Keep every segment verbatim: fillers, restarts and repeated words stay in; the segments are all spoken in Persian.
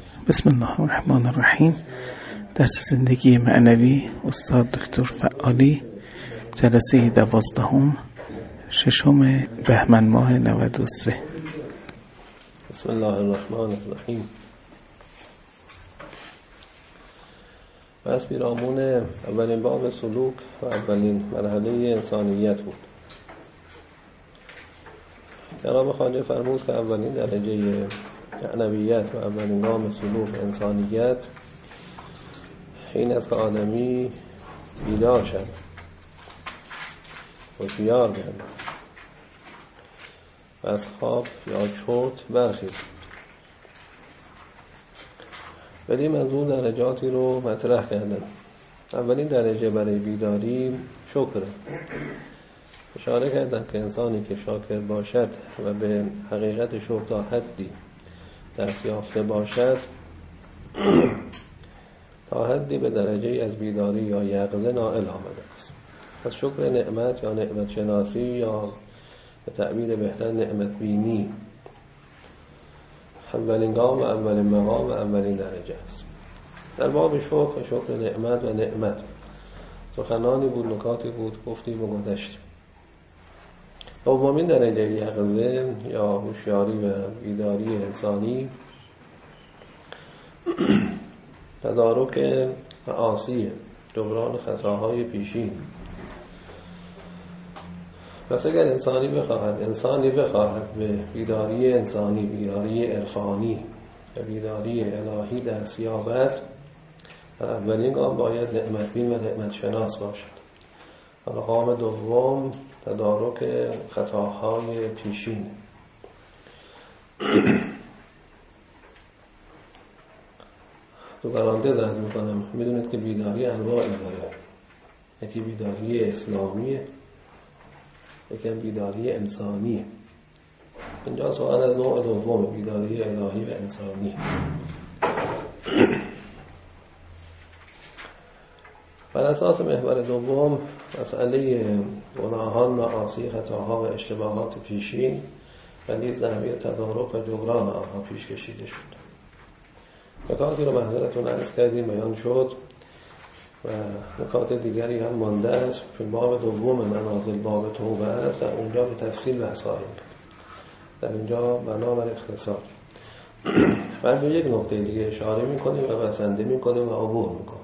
بسم الله الرحمن الرحیم. درس زندگی معنوی استاد دکتر فعالی، جلسه دوازدهم، ششم بهمن ماه نود و سه. بسم الله الرحمن الرحیم. بس پیرامون اولین باب سلوک و اولین مرحله انسانیت بود. جناب خواجه فرمود که اولین درجه معنویت و اولین گام سلوک انسانیت این است که آدمی بیدار شد، هوشیار گردد و از خواب یا چرت برخیزد. بدین منظور درجاتی رو مطرح کردن. اولین درجه برای بیداری شکر. اشاره کردن که انسانی که شاکر باشد و به حقیقت شکر تا حدی دست یافته باشد تا حدی به درجه از بیداری یا یقظه نائل آمده است. پس شکر نعمت یا نعمت شناسی یا به تعبیر بهتر نعمت بینی اولین گام و اولین مقام و اولین درجه است. در باب شکر شکر نعمت و نعمت سخنانی بود، نکاتی بود، گفتیم و گذشتیم. دومین درجه یقظه یا هوشیاری و بیداری انسانی تدارک معاصی، جبران خطاهای پیشین. پس اگر انسانی بخواهد انسانی بخواهد به بیداری انسانی، بیداری عرفانی و بیداری الهی دست یابد، در اولین گام باید نعمت بین و نعمت شناس باشد. در گام دوم تدارک خطاهای پیشین. تو برانتز عرض میکنم، میدونید که بیداری انواعی داره. یکی بیداری اسلامیه، یکی بیداری انسانیه. اینجا سوال از نوع دوم، بیداری الهی و انسانی. بر اساس محور دوم مسئله گناهان، معاصی، خطاها و اشتباهات پیشین و نیز نحوه تدارک و جبران آنها پیش کشیده شد. نکاتی رو محضرتون عرض کردیم، بیان شد و نکات دیگری هم مانده است. چون باب دوم منازل باب توبه است، در اونجا به تفصیل بحث خواهیم کرد. در اینجا بنابر اختصار بعد به یک نکته دیگه اشاره میکنیم و بسنده میکنیم و عبور میکنیم.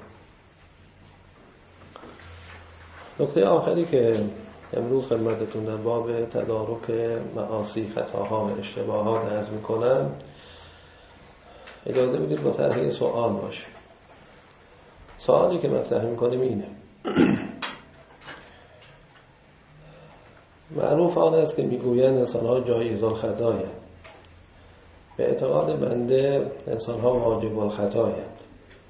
نکته آخری که امروز خدمتتون در باب تدارک معاصی، خطاها و اشتباهات عرض میکنم، اجازه بدید با طرح سوال باشه. سوالی که مطرح میکنیم اینه: معروف آن است که میگویند انسان‌ها جایز الخطایند. به اعتقاد بنده انسان‌ها واجب الخطایند.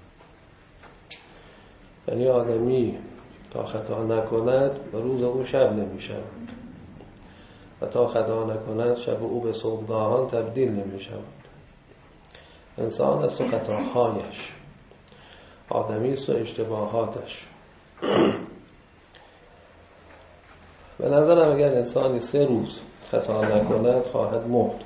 یعنی آدمی تا خطا نکند و روز او شب نمی شود و تا خطا نکند شب او به صبحگاهان تبدیل نمی شود. انسان است و خطاهایش، آدمی است و اشتباهاتش. به نظرم اگر انسانی سه روز خطا نکند خواهد مرد.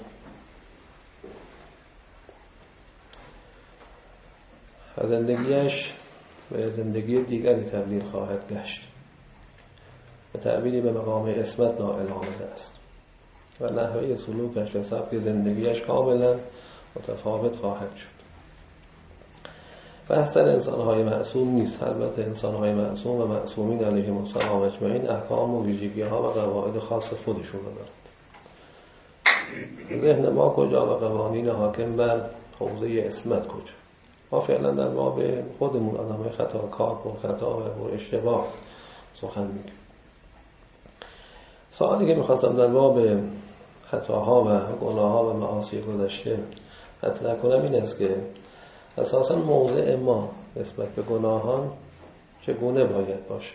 و زندگیش و زندگی دیگری تبدیل خواهد گشت. به تعبیری به مقام عصمت نائل آمده است و نحوه سلوکش و سبک زندگیش کاملا متفاوت خواهد شد. بحث در انسان‌های معصوم نیست. البته انسان‌های معصوم و معصومین علیهم السلام اجمعین احکام و ویژگی‌ها و قواعد خاص خودشون دارند. ذهن ما کجا و قوانین حاکم بر حوزه عصمت کجا؟ ما فعلا در باب خودمون آدمای خطاکار و خطا و اشتباه سخن میگیم. سوالی که میخواستم در باب خطاها و گناهها و معاصی گذشته مطرح کنم این است که اساساً موضع ما نسبت به گناهان چگونه باید باشه.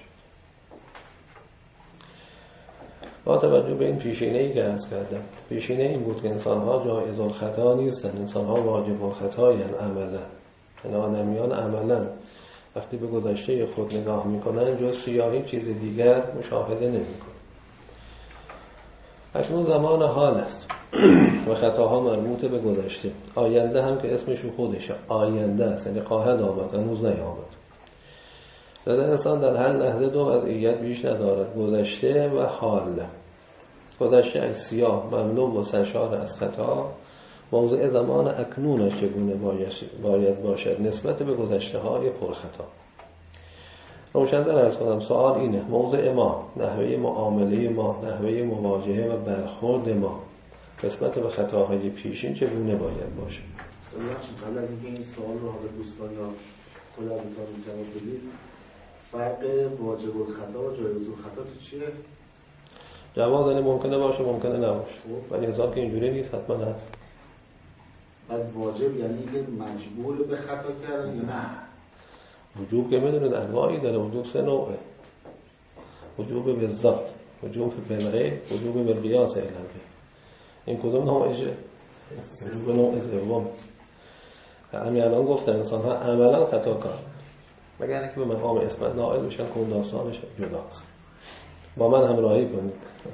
با توجه به این پیشینه‌ای که عرض کردم، پیشینه این بود که انسان‌ها جایز الخطا نیستن، انسان‌ها واجب الخطایند عملاً. یعنی آدمیان عملاً وقتی به گذشته خود نگاه میکنن جز سیاهی چیز دیگر مشاهده نمیکنن. اکنون زمان حال است و خطاها مربوط به گذشته. آینده هم که اسمش خودشه، آینده است، یعنی خواهد آمد، هنوز نیامد. لذا انسان در هر لحظه دو وضعیت بیش ندارد، گذشته و حال. گذشته از سیاه مملو و سرشار از خطا، موضع زمان اکنونش چگونه باید باشد نسبت به گذشته های پرخطا. روشن‌تر عرض کنم، سوال اینه: موضع ما، نحوه معامله ما، نحوه مواجهه و برخورد ما نسبت به خطاهای پیشین چگونه باید باشه؟ قبل از اینکه این سوال رو به دوستان یا خود از اتفاق جواب بدید، فرق واجب الخطا و جایز الخطا تو چیه؟ جواز یعنی ممکنه باشه ممکنه نباشه، ولی حساب که اینجوری نیست، حتما هست. بعد واجب یعنی که مجبور به خطا کردن یا نه؟ وجوب که میدونید انواعی داره، وجوب سه نوعه: وجوب به ذات، وجوب به غیر، وجوب به قیاس علمی. این کدوم نوعشه؟ وجوب نوع سوم. همین الان گفتن انسان ها عملا خطا کار، مگر اینکه به مقام اسمت نائل بشن که اون داستانش جداست. با من همراهی کنید.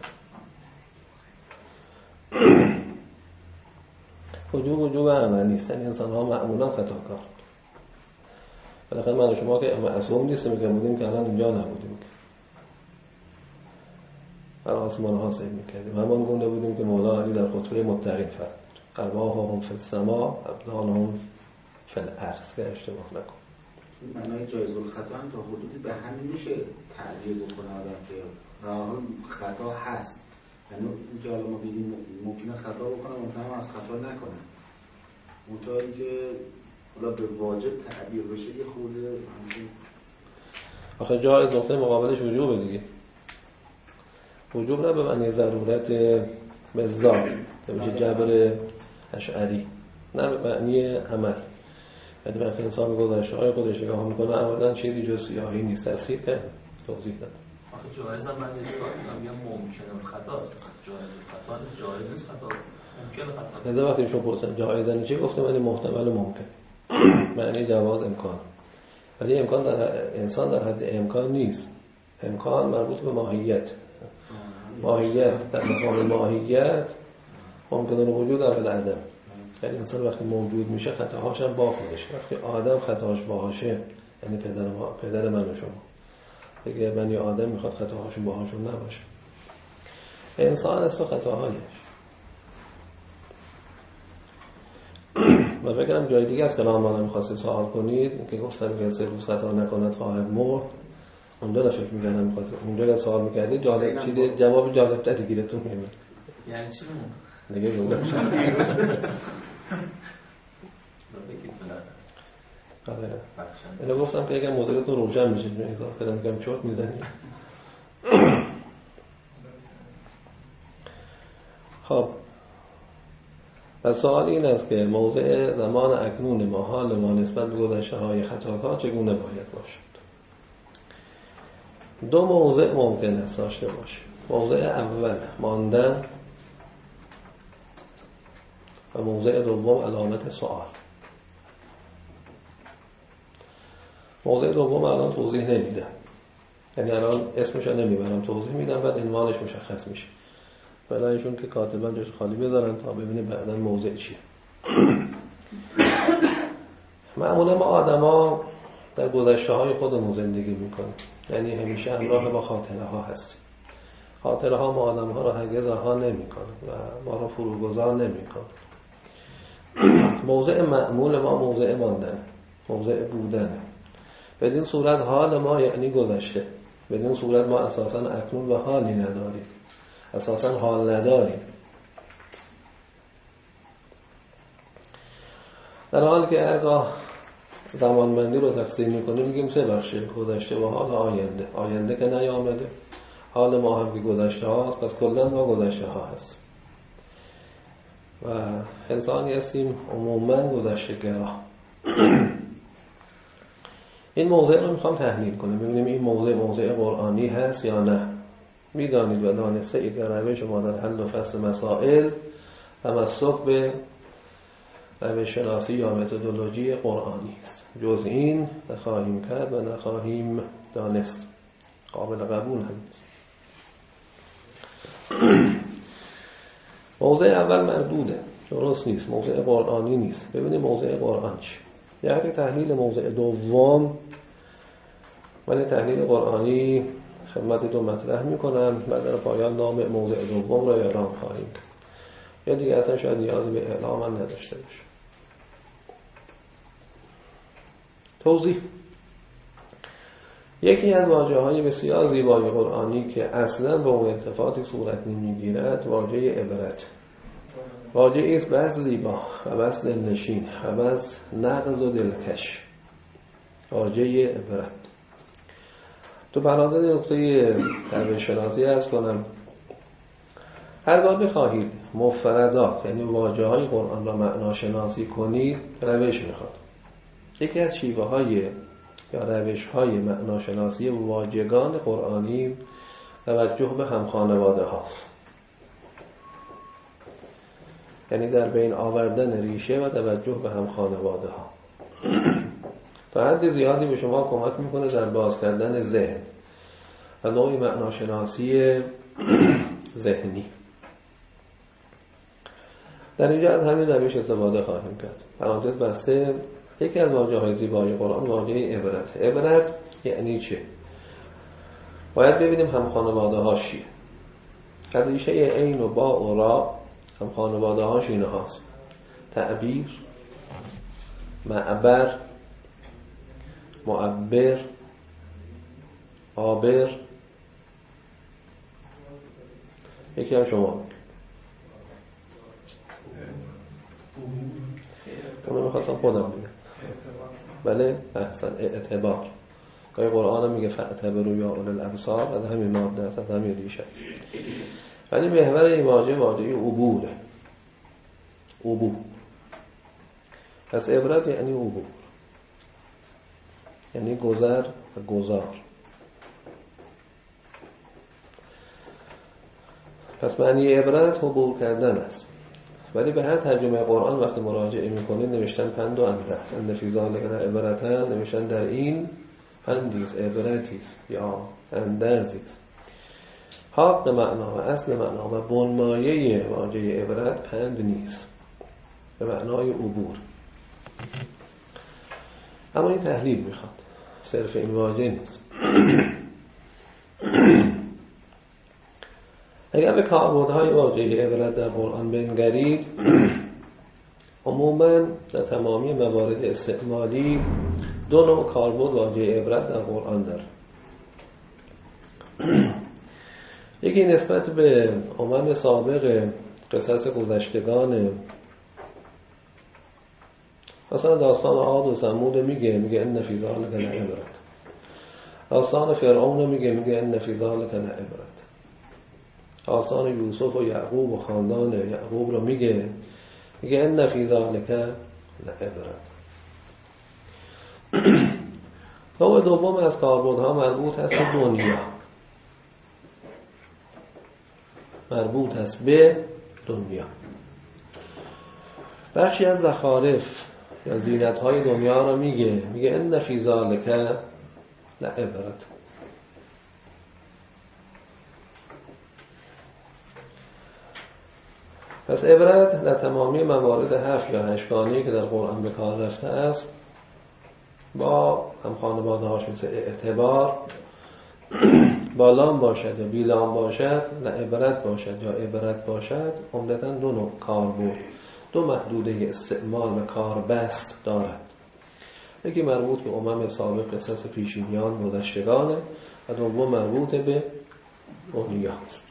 وجوب وجوب عملی است، یعنی انسان ها معمولا خطا کار. بالاخره من و شما که معصوم نیستیم که بودیم که الان اینجا نبودیم، بر آسمان ها سیر میکردیم. همان گونه بودیم که مولا علی در خطبه متقین فرمود: ارواحهم فی السماء ابدانهم فی الارض. که اشتباه نکن. معنای جایز الخطا هم تا حدودی به همین میشه تعبیر بکنه آدم که راهل خطا هست، یعنی اینکه حالا ما بگیم ممکنه خطا بکنه، ممکنه از خطا نکنه. منطقی که حالا به واجب تعبیر بشه یه خورده همچین. آخه جایز نقطه مقابلش وجوبه دیگه. وجوب نه به معنی ضرورت به ذات، به وجه جبر اشعری، نه به معنی عمل. یعنی وقتی انسان گذشته های خودش نگاه میکنه عملا چیزی جز سیاهی نیست. تفسیر کرد، توضیح داد. آخه جایز هم بعضی اشکال میگم یا ممکنه خطا است. جایز خطا نیست، جایز نیست خطا، ممکنه خطا. لذا وقتی شما پرسن جایز یعنی چی، گفتم یعنی محتمل و ممکن. معنی جواز امکان، ولی امکان در انسان در حد امکان نیست. امکان مربوط به ماهیت. ماهیت در مقام ماهیت ممکنه وجود اول عدم. یعنی انسان وقتی موجود میشه خطاهاش هم با خودش. وقتی آدم خطاهاش باشه، یعنی پدر ما، پدر من و شما، دیگه بنی آدم میخواد خطاهاشون باهاشون نباشه. انسان است و خطاهایش. من فکرم جای دیگه از کلام ما نمیخواستی سوال کنید که گفتم که سه روز خطا نکند خواهد مرد. اونجا را فکر می‌کردم می‌خواستم اونجا که سوال می‌کردید جالب چیزی جواب جالب تری گیرتون میاد. یعنی چی مون؟ دیگه گذشت. آره. اینو گفتم که اگه مدلتون روشن میشه احساس کردم میگم چرت میزنید. خب و سوال این است که موضع زمان اکنون ما، حال ما نسبت به گذشته‌های خطاکار چگونه باید باشد؟ دو موضع ممکن است داشته باشه. موضع اول ماندن و موضع دوم علامت سوال. موضع دوم الان توضیح نمیدم، یعنی الان اسمش رو نمیبرم، توضیح میدم بعد عنوانش مشخص میشه. فعلا ایشون که کاتبان جاش خالی بذارن تا ببینیم بعداً موضع چیه. معمولا ما آدما در گذشته های خودمون زندگی میکنیم، یعنی همیشه همراه با خاطره ها هستیم. خاطره ها ما آدم ها را هرگز رها نمیکنه و ما را فروگذار نمیکنه. موضع معمول ما موضع ماندن، موضع بودن. بدین صورت حال ما یعنی گذشته. بدین صورت ما اساساً اکنون و حالی نداریم، اساساً حال نداریم. در حالی که هرگاه زمانبندی رو تقسیم میکنیم میگیم سه بخشه: گذشته و حال آینده. آینده که نیامده، حال ما هم که گذشته هاست، پس کلاً ما گذشته ها هست و انسانی هستیم عموماً گذشته گرا. این موضوع رو میخوام تحلیل کنیم، ببینیم این موضوع موضوع قرآنی هست یا نه. میدانید و دانسته اید که روش ما در حل و فصل مسائل تمسک به روش شناسی یا متدولوژی قرآنی است. جز این نخواهیم کرد و نخواهیم دانست. قابل قبول هم نیست. موضع اول مردوده، درست نیست، موضع قرآنی نیست. ببینیم موضع قرآن چی. یعنی تحلیل موضع دوم، من تحلیل قرآنی خدمتتون مطرح میکنم، بعد در پایان نام موضع دوم را اعلام خواهیم کرد. یا دیگه اصلا شاید نیازی به اعلام هم نداشته باشه. توضیح: یکی از واژه‌های بسیار زیبای قرآنی که اصلا با اون التفاتی صورت نمیگیرد واژه عبرت. واژه‌ای است بس زیبا و بس دلنشین و بس نغز و دلکش. واژه عبرت. تو پرانتز نقطه روش شناسی عرض کنم، هرگاه بخواهید مفردات یعنی واژه‌های قرآن را معنا شناسی کنید روش میخواد. یکی از شیوه های یا روش های معنا شناسی واژگان قرآنی توجه به همخانواده هاست، یعنی در بین آوردن ریشه و توجه به همخانواده ها. تا حد زیادی به شما کمک میکنه در باز کردن ذهن و نوعی معنا شناسی ذهنی. در اینجا از همین روش استفاده خواهیم کرد. پرانتز بسته. یکی از واژه‌های زیبای قرآن واژه عبرت. عبرت یعنی چه؟ باید ببینیم هم خانواده هاش چیه. از ریشه عین و با و را هم خانواده هاش اینه هاست: تعبیر، معبر، معبر، عابر. یکی هم شما اونو میخواستم خودم بگم. بله احسن، اعتبار. که قرآن میگه فاعتبروا یا اولي الابصار، از همین ماده است، از همین ریشه. ولی محور این واژه واژه عبوره. عبور. پس عبرت یعنی عبور، یعنی گذر و گذار. پس معنی عبرت عبور کردن است. ولی به هر ترجمه قرآن وقتی مراجعه میکنید نوشتن پند و انده، ان فی ذلک لعبرة، نوشتن در این پندیست، عبرتیست یا اندرزیست. حق معنا و اصل معنا و بنمایه واژه عبرت پند نیست، به معنای عبور. اما این تحلیل میخواد، صرف این واژه نیست. اگر به کاربردهای واژه عبرت در قرآن بنگرید، عموماً در تمامی موارد استعمالی دو نوع کاربرد واژه عبرت در قرآن داره. یکی نسبت به امم سابق قصص گذشتگان، مثلا داستان عاد و ثمود میگه میگه ان فی ذلک لعبرة. داستان فرعون میگه میگه ان فی ذلک لعبرة. داستان یوسف و یعقوب و خاندان یعقوب رو میگه میگه ان فی ذلک لعبرة. نوع دوم از کاربردها مربوط است به دنیا، مربوط است به دنیا. بخشی از زخارف یا زینت‌های دنیا رو میگه میگه ان فی ذلک لعبرة. پس عبرت در تمامی موارد هفت یا هشتگانه‌ای که در قرآن به کار رفته است با هم خانواده هاش مثل اعتبار با لام باشد یا بی لام باشد، لعبرت باشد یا عبرت باشد، عمدتاً دو نوع کاربرد، دو محدوده استعمال و کاربست دارد. یکی مربوط به امم سابق قصص پیشینیان گذشتگانه و دوم مربوط به دنیا است.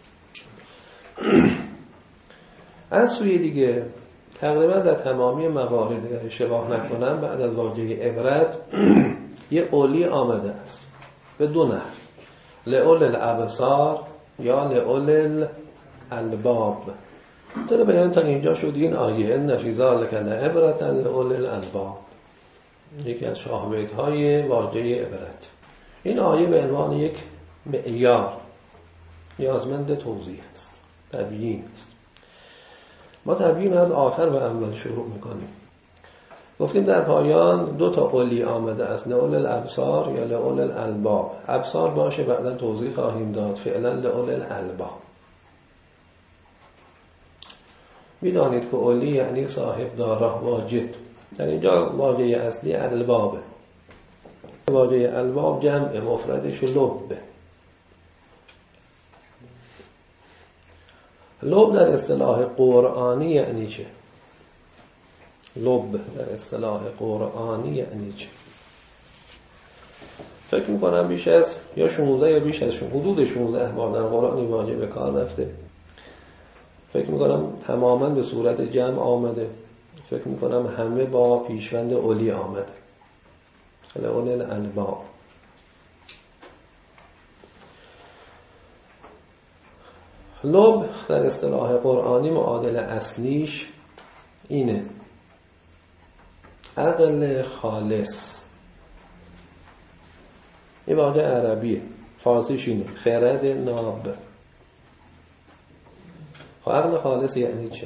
از سوی دیگه تقریبا در تمامی موارد اگر اشتباه نکنم بعد از واژه عبرت یه اولی آمده است به دو نحو: لئول الابصار یا لئول الالباب. طور بیان تا اینجا شد این آیه ان فی ذلک لعبرة لئول الالباب، یکی از شاهدهای های واژه عبرت. این آیه به عنوان یک معیار نیازمند توضیح است، تبیین است. ما تبیین از آخر به اول شروع میکنیم. گفتیم در پایان دو تا اولی آمده است: لئول الابصار یا لئول الالباب. ابصار باشه بعدا توضیح خواهیم داد، فعلا لئول الالباب. میدانید که اولی یعنی صاحب داره، واجد. در اینجا واژه اصلی البابه. واژه الباب جمع مفردش لبه. لب در اصطلاح قرآنی یعنی چه؟ لب در اصطلاح قرآنی یعنی چه؟ فکر میکنم بیش از یا شانزده یا بیش از حدود شانزده بار در قرآن این واژه به کار رفته. فکر میکنم تماما به صورت جمع آمده. فکر میکنم همه با پیشوند اولی آمده. اول الالباب. لب در اصطلاح قرآنی معادل اصلیش اینه: عقل خالص. این واژه عربیه، فارسیش اینه: خرد ناب. عقل خالص یعنی چه؟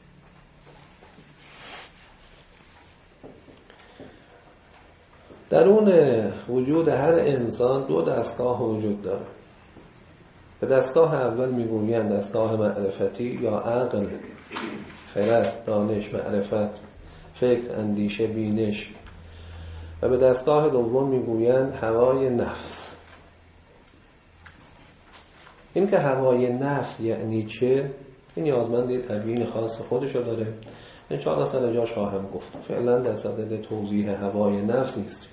درون وجود هر انسان دو دستگاه وجود داره. به دستگاه اول میگویند دستگاه معرفتی یا عقل، خرد، دانش، معرفت، فکر، اندیشه، بینش. و به دستگاه دوم میگویند هوای نفس. این که هوای نفس یعنی چه؟ این نیازمند یه تبیین خاص خودشو داره. انشاءالله سر جاش خواهم گفت. فعلا در صدد توضیح هوای نفس نیست.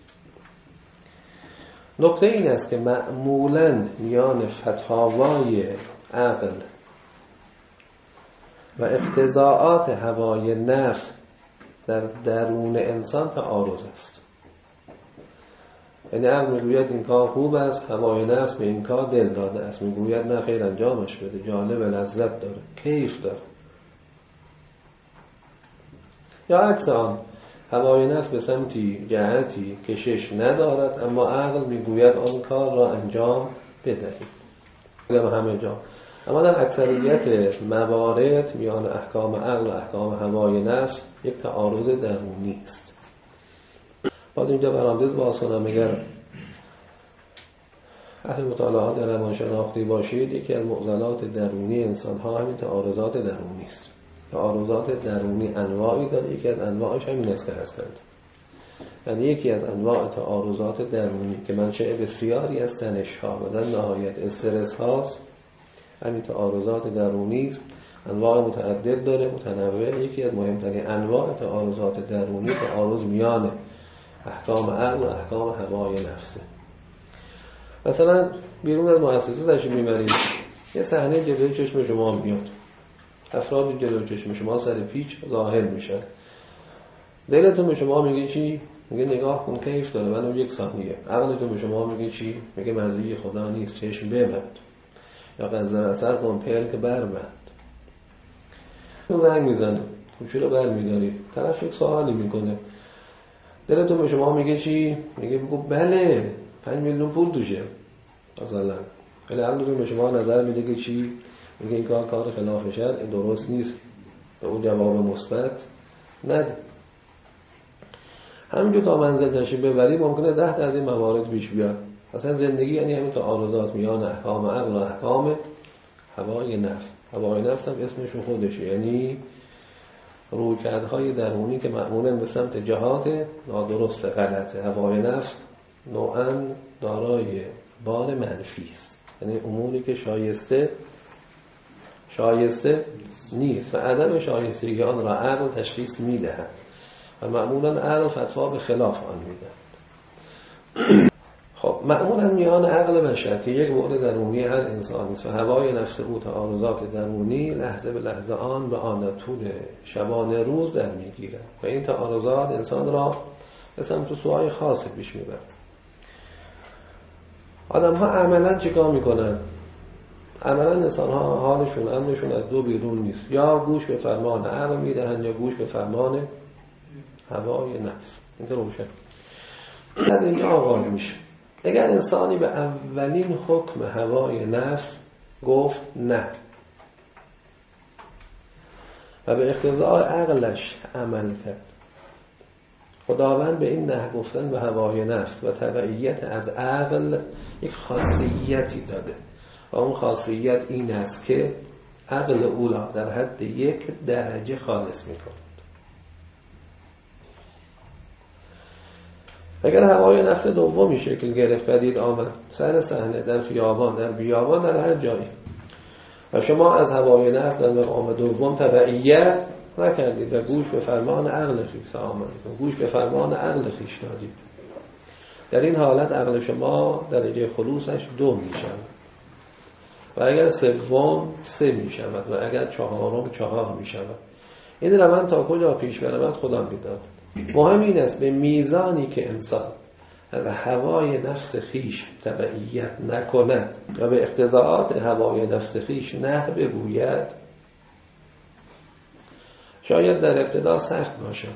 نکته این است که معمولاً میان فتاوای عقل و اقتضاعات هوای نفس در درون انسان تعارض است. یعنی عقل میگوید این کار خوب است، هوای نفس به این کار دل داده است، میگوید نه خیر انجامش بده، جالب، لذت داره، کیف داره. یا عکس آن، هوای نفس به سمتی جهتی کشش ندارد، اما عقل میگوید آن کار را انجام بدهید. میگم همه جا. اما در اکثریت موارد میان احکام عقل و احکام هوای نفس یک تعارض درونی است. باید اینجا برآمدید باز کنم، اگر اهل مطالعات در روانشناختی باشید، یکی از معضلات درونی انسان ها همین تعارضات درونی است. تعارضات درونی انواعی داره، یکی از انواعش همین است که هستند. یعنی یکی از انواع تعارضات درونی که منشأ بسیاری از تنش ها و در نهایت استرس هاست، همین تعارضات درونی است. انواع متعدد داره، متنوع. یکی از مهمترین انواع تعارضات درونی تعارض میان احکام عقل و احکام هوای نفسه. مثلا بیرون از مؤسسه تشریف میبرید، یه صحنه جلوی چشم شما میاد، افراد جلوی چشم شما سر پیچ ظاهر میشن. دلتون به شما میگه چی؟ میگه نگاه کن کیف داره، منو یک ثانیه. عقلتون به شما میگه چی؟ میگه مرضی خدا نیست، چشم ببند، یا قذر اثر کن، پلک بربند. اون زنگ میزنه، کوچه رو بر میداری، طرف یک سوالی میکنه، دلتون به شما میگه چی؟ میگه بگو بله، پنج میلیون پول توشه مثلا. ولی عقلتون به شما نظر میده که چی؟ میگه این کار کار خلاف شرع، درست نیست، به اون جواب مثبت نده. همینجور تا منزل تشریف ببری ممکنه ده تا از این موارد پیش بیاد. اصلا زندگی یعنی همین تعارضات میان احکام عقل و احکام هوای نفس. هوای نفس هم اسمش خودشه، یعنی رویکردهای درونی که معمولاً به سمت جهات نادرست، غلطه. هوای نفس نوعاً دارای بار منفی است، یعنی اموری که شایسته شایسته نیست و عدم شایستگی آن را عقل تشخیص میدهد و معمولاً عقل فتوا به خلاف آن میدهد. خب معمولاً میان عقل بشر که یک بعد درونی هر انسان است و هوای نفس او تعارضات درونی لحظه به لحظه آن به آن طول شبانه روز در میگیرد و این تعارضات انسان را به سمت سوهای خاص پیش میبرد. آدم ها عملاً چیکار میکنن؟ عملاً انسان ها حالشون امرشون از دو بیرون نیست، یا گوش به فرمان عقل میدهن یا گوش به فرمان هوای نفس. این که روشن از اینجا آغاز میشه. اگر انسانی به اولین حکم هوای نفس گفت نه و به اقتضاء عقلش عمل کرد، خداوند به این نه گفتن به هوای نفس و تبعیت از عقل یک خاصیتی داده و اون خاصیت این است که عقل اولا در حد یک درجه خالص میکنند. اگر هوای نفس دومی شکل گرفت، پدید آمد سر صحنه، در خیابان، در بیابان، در هر جایی، و شما از هوای نفس در مقام دوم تبعیت نکردید و گوش به فرمان عقل خویش آمدید، گوش به فرمان عقل خویش دادید، در این حالت عقل شما درجه خلوصش دو می شود و اگر سوم سه می شود و اگر چهارم چهار می شود. این روند تا کجا پیش برود خدا می داند. مهم این است به میزانی که انسان از هوای نفس خیش تبعیت نکند و به اقتضاعات هوای نفس خیش نه بگوید، شاید در ابتدا سخت باشد،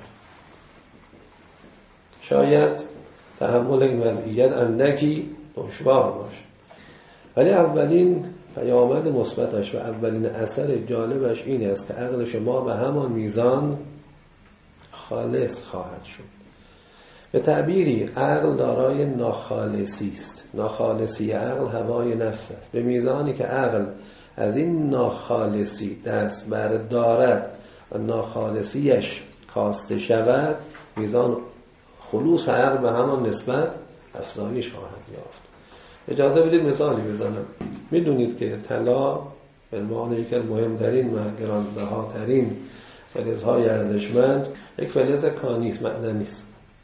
شاید تحمل این وضعیت اندکی دشوار باشد، ولی اولین پیامد مثبتش و اولین اثر جالبش این است که عقل شما به همان میزان خالص خواهد شد. به تعبیری عقل دارای ناخالصی است. ناخالصی عقل هوای نفس است. به میزانی که عقل از این ناخالصی دست بردارد و ناخالصیش کاسته شود، میزان خلوص عقل به همان نسبت افزایش خواهد یافت. اجازه بدید مثالی بزنم. میدونید که طلا به عنوان یکی از مهمترین و گرانبهاترین فلزهای ارزشمند یک فلز کانیست، معدنی است.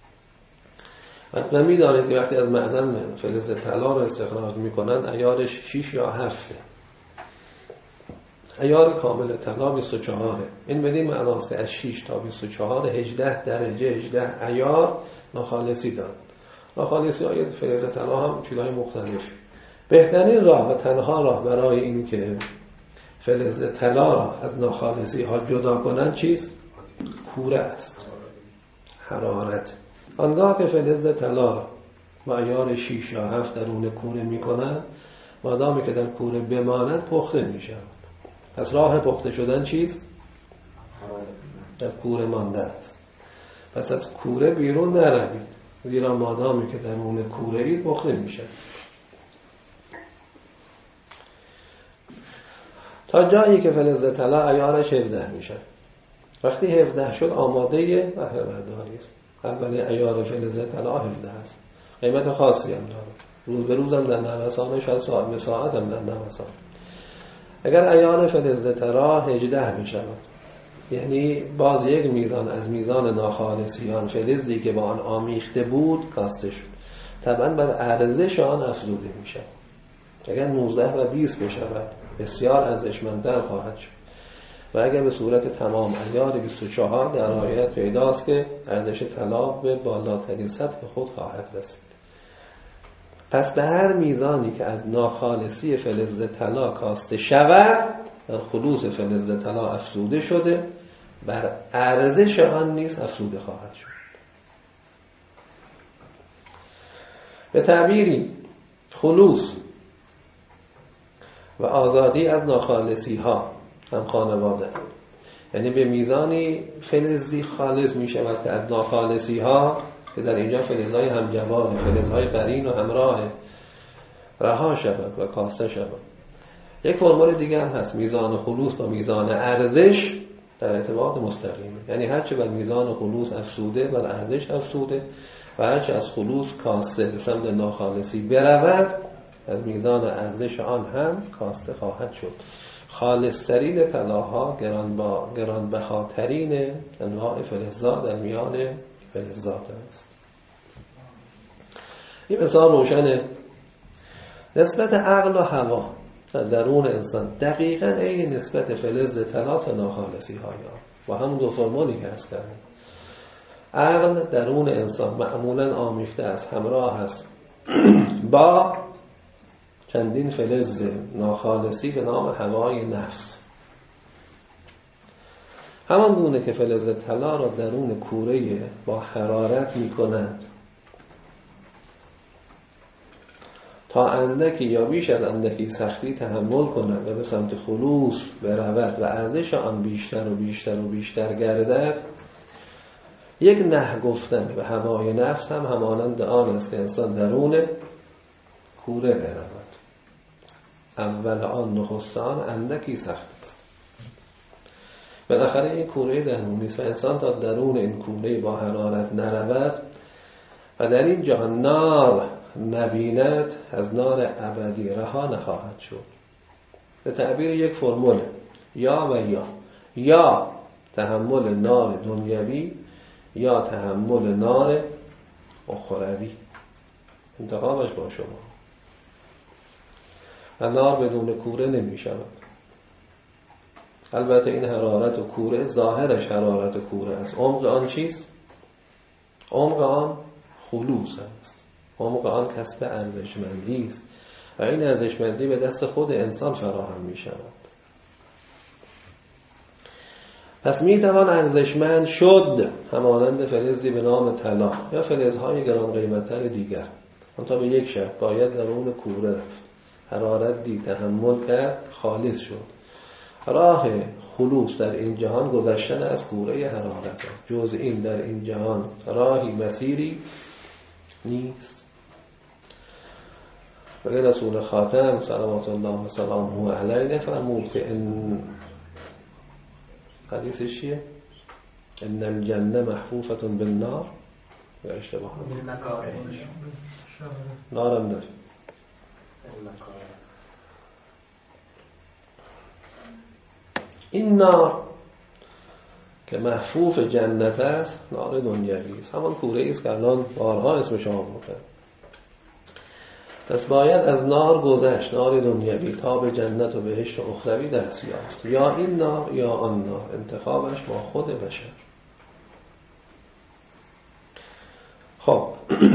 حتما میدانید که وقتی از معدن فلز طلا رو استخراج میکنن عیارش شش یا هفت. عیار کامل طلا بیست و چهار. این بدین معناست که از شش تا بیست و چهار هجده درجه، هجده عیار ناخالصی دارن. ناخالصی های فلز طلا هم چیزهای مختلف. بهترین راه و تنها راه برای این که فلز طلا را از ناخالصی ها جدا کنند چیست؟ کوره است، حرارت. آنگاه که فلز طلا را با عیار شش یا هفت درون کوره میکنند، مادامی که در کوره بماند پخته میشود. پس راه پخته شدن چیست؟ در کوره ماندن است. پس از کوره بیرون نروید، زیرا مادامی که درون کوره اید پخته میشه. تا جایی که فلز طلا عیارش هفده میشه. وقتی هفده شد آماده بهره برداری است. اولی عیار فلز طلا هفده است. قیمت خاصی هم داره. روز به روز هم در نوسانش هست، ساعت به ساعت هم در نوسان. اگر عیار فلز طلا هجده میشود، یعنی باز یک میزان از میزان ناخالصیان فلزی که با آن آمیخته بود کاسته شد، طبعا بر ارزش آن افزوده میشه. اگر نوزده و بیست بشود بسیار ارزشمندتر خواهد شد و اگر به صورت تمام عیار بیست و چهار در آیت پیداست که ارزش طلا به بالاترین سطح خود خواهد رسید. پس به هر میزانی که از ناخالصی فلز طلا کاسته شود در خلوص فلز طلا افزوده شده، بر ارزش آن نیز افزوده خواهد شد. به تعبیری خلوص و آزادی از ناخالصی ها هم خانواده، یعنی به میزانی فلزی خالص می شود که از ناخالصی ها که در اینجا فلزهای همجوار، فلزهای قرین و همراه رها شود و کاسته شود. یک فرمول دیگر هست، میزان خلوص با میزان ارزش در ارتباط مستقیمه، یعنی هرچه بر میزان خلوص افزوده بر ارزش افزوده و هرچه از خلوص کاسته به سمت ناخالصی برود از میزان ارزش آن هم کاسته خواهد شد. خالص‌ترین طلاها گران با گرانبهاترین انواع فلزات در میان فلزات است. این مثال روشنه. نسبت عقل و هوا در درون انسان دقیقاً عین نسبت فلز طلا و ناخالصی ها با همون دو فرمولی که هست کردیم. عقل درون انسان معمولاً آمیخته است، همراه است با چندین فلز ناخالصی به نام هوای نفس. همان گونه که فلز طلا را درون کوره با حرارت می کنند تا اندکی یا بیش از اندکی سختی تحمل کند و به سمت خلوص برود و ارزش آن بیشتر و بیشتر و بیشتر گردد، یک نه گفتن به هوای نفس هم همانند آن است که انسان درون کوره برود. اول آن نخست آن اندکی سخت است. بالاخره این کوره درونی است و انسان تا درون این کوره با حرارت نرود و در این جهان نار نبیند، از نار ابدی رها نخواهد شد. به تعبیر یک فرمول یا و یا، یا تحمل نار دنیوی یا تحمل نار اخروی، انتخابش با شما. و نار بدون کوره نمی شود. البته این حرارت و کوره ظاهرش حرارت و کوره است، عمق آن چیست؟ عمق آن خلوص است، عمق آن کسب ارزشمندی است و این ارزشمندی به دست خود انسان فراهم می شود. پس می توان ارزشمند شد همانند فلزی به نام طلا یا فلزهای گران قیمت‌تر دیگر، منتها به یک شرط، باید درون کوره رفت، حرارت دی تحمل کرد، خالص شد. راه خلوص در این جهان گذشتن از کوره حرارت است. جز این در این جهان راهی مسیری نیست. و رسول خاتم صلوات الله و سلامه علیه فرمود که ان حدیثش چیه؟ ان الجنه محفوفه بالنار و اشتباه نارم داری. این نار که محفوف جنت است نار دنیوی است، همان کوره است که الان بارها اسمش آورده. پس باید از نار گذشت، نار دنیوی، تا به جنت و بهشت و اخروی دست یافت. یا این نار یا آن نار، انتخابش با خود بشر. خب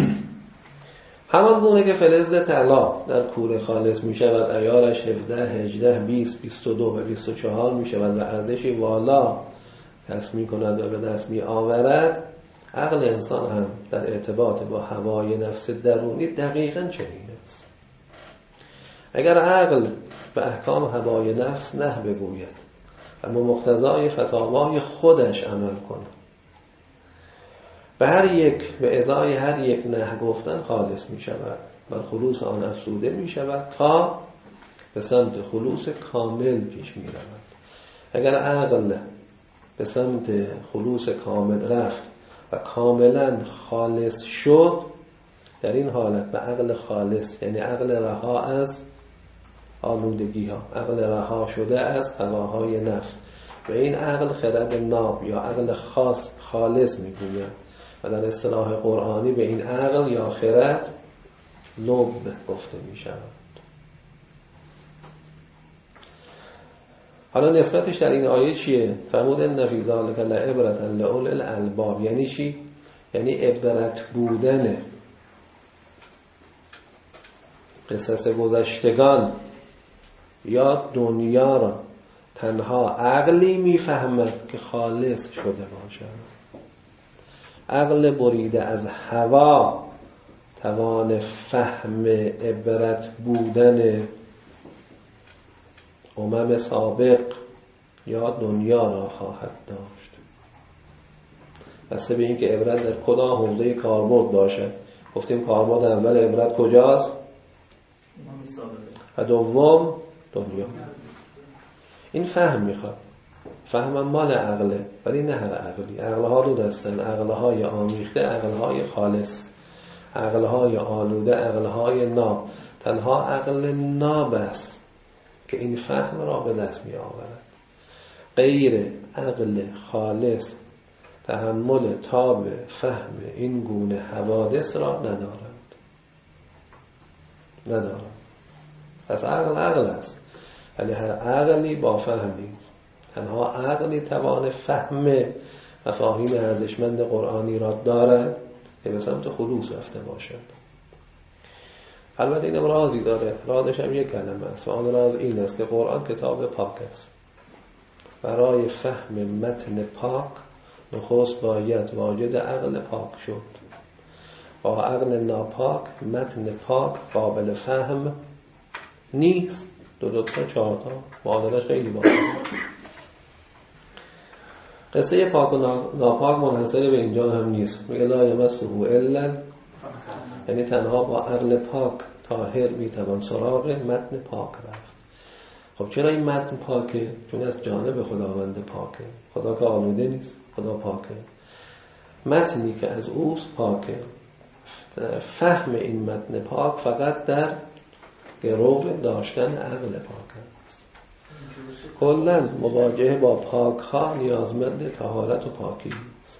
همان گونه که فلز طلا در کوره خالص می شود، عیارش هفده، هجده، بیست، بیست و دو و بیست و چهار می شود و ارزشی والا کسب می کند و به دست می آورد، عقل انسان هم در ارتباط با هوای نفس درونی دقیقاً چنین است. اگر عقل به احکام هوای نفس نه بگوید و به مقتضای فتاوای خودش عمل کند، به هر یک به ازای هر یک نه گفتن خالص می شود و خلوص آن افزوده می شود تا به سمت خلوص کامل پیش می رود. اگر عقل به سمت خلوص کامل رفت و کاملا خالص شد، در این حالت به عقل خالص، یعنی عقل رها از آلودگی ها، عقل رها شده از هواهای نفس، به این عقل خرد ناب یا عقل خاص خالص می گوید و در اصطلاح قرآنی به این عقل یا خرد لب گفته می شود. حالا نسبتش در این آیه چیه؟ فرمود ان فی ذلک لعبرة لأولی الالباب. یعنی چی؟ یعنی عبرت بودن قصص گذشتگان یا دنیا را تنها عقلی میفهمد که خالص شده باشد. عقل بریده از هوا توان فهم عبرت بودن امم سابق یا دنیا را خواهد داشت، بسته به این که عبرت در کدام حوزه کاربرد باشه. گفتیم کاربرد اول عبرت کجاست؟ و دوم دنیا. این فهم میخواد، فهم مال عقله، ولی نه هر عقلی. عقلها دو دستن، عقلهای آمیخته، عقلهای خالص، عقلهای آلوده، عقلهای ناب. تنها عقل ناب است که این فهم را به دست می آورد. غیر عقل خالص تحمل تاب فهم این گونه حوادث را ندارند ندارند پس عقل عقل است، ولی هر عقلی با فهمی. تنها عقلی توان فهم مفاهیم ارزشمند قرآنی را دارد که به سمت خلوص رفته باشد. البته اینم رازی داره، رازش هم یک کلمه است و آن راز این است که قرآن کتاب پاک است. برای فهم متن پاک نخست باید واجد عقل پاک شد. با عقل ناپاک متن پاک قابل فهم نیست. دو دو تا چهار تا معادلش خیلی باشه. قصه پاک و ناپاک منحصر به اینجا هم نیست. میگه لا یمسه الا، یعنی تنها با عقل پاک طاهر میتوان سراغ متن پاک رفت. خب چرا این متن پاکه؟ چون از جانب خداوند پاکه. خدا که آلوده نیست، خدا پاکه. متنی که از اوست پاکه. فهم این متن پاک فقط در گرو داشتن عقل پاک است. کلا مواجهه با پاک ها نیازمند طهارت و پاکی است.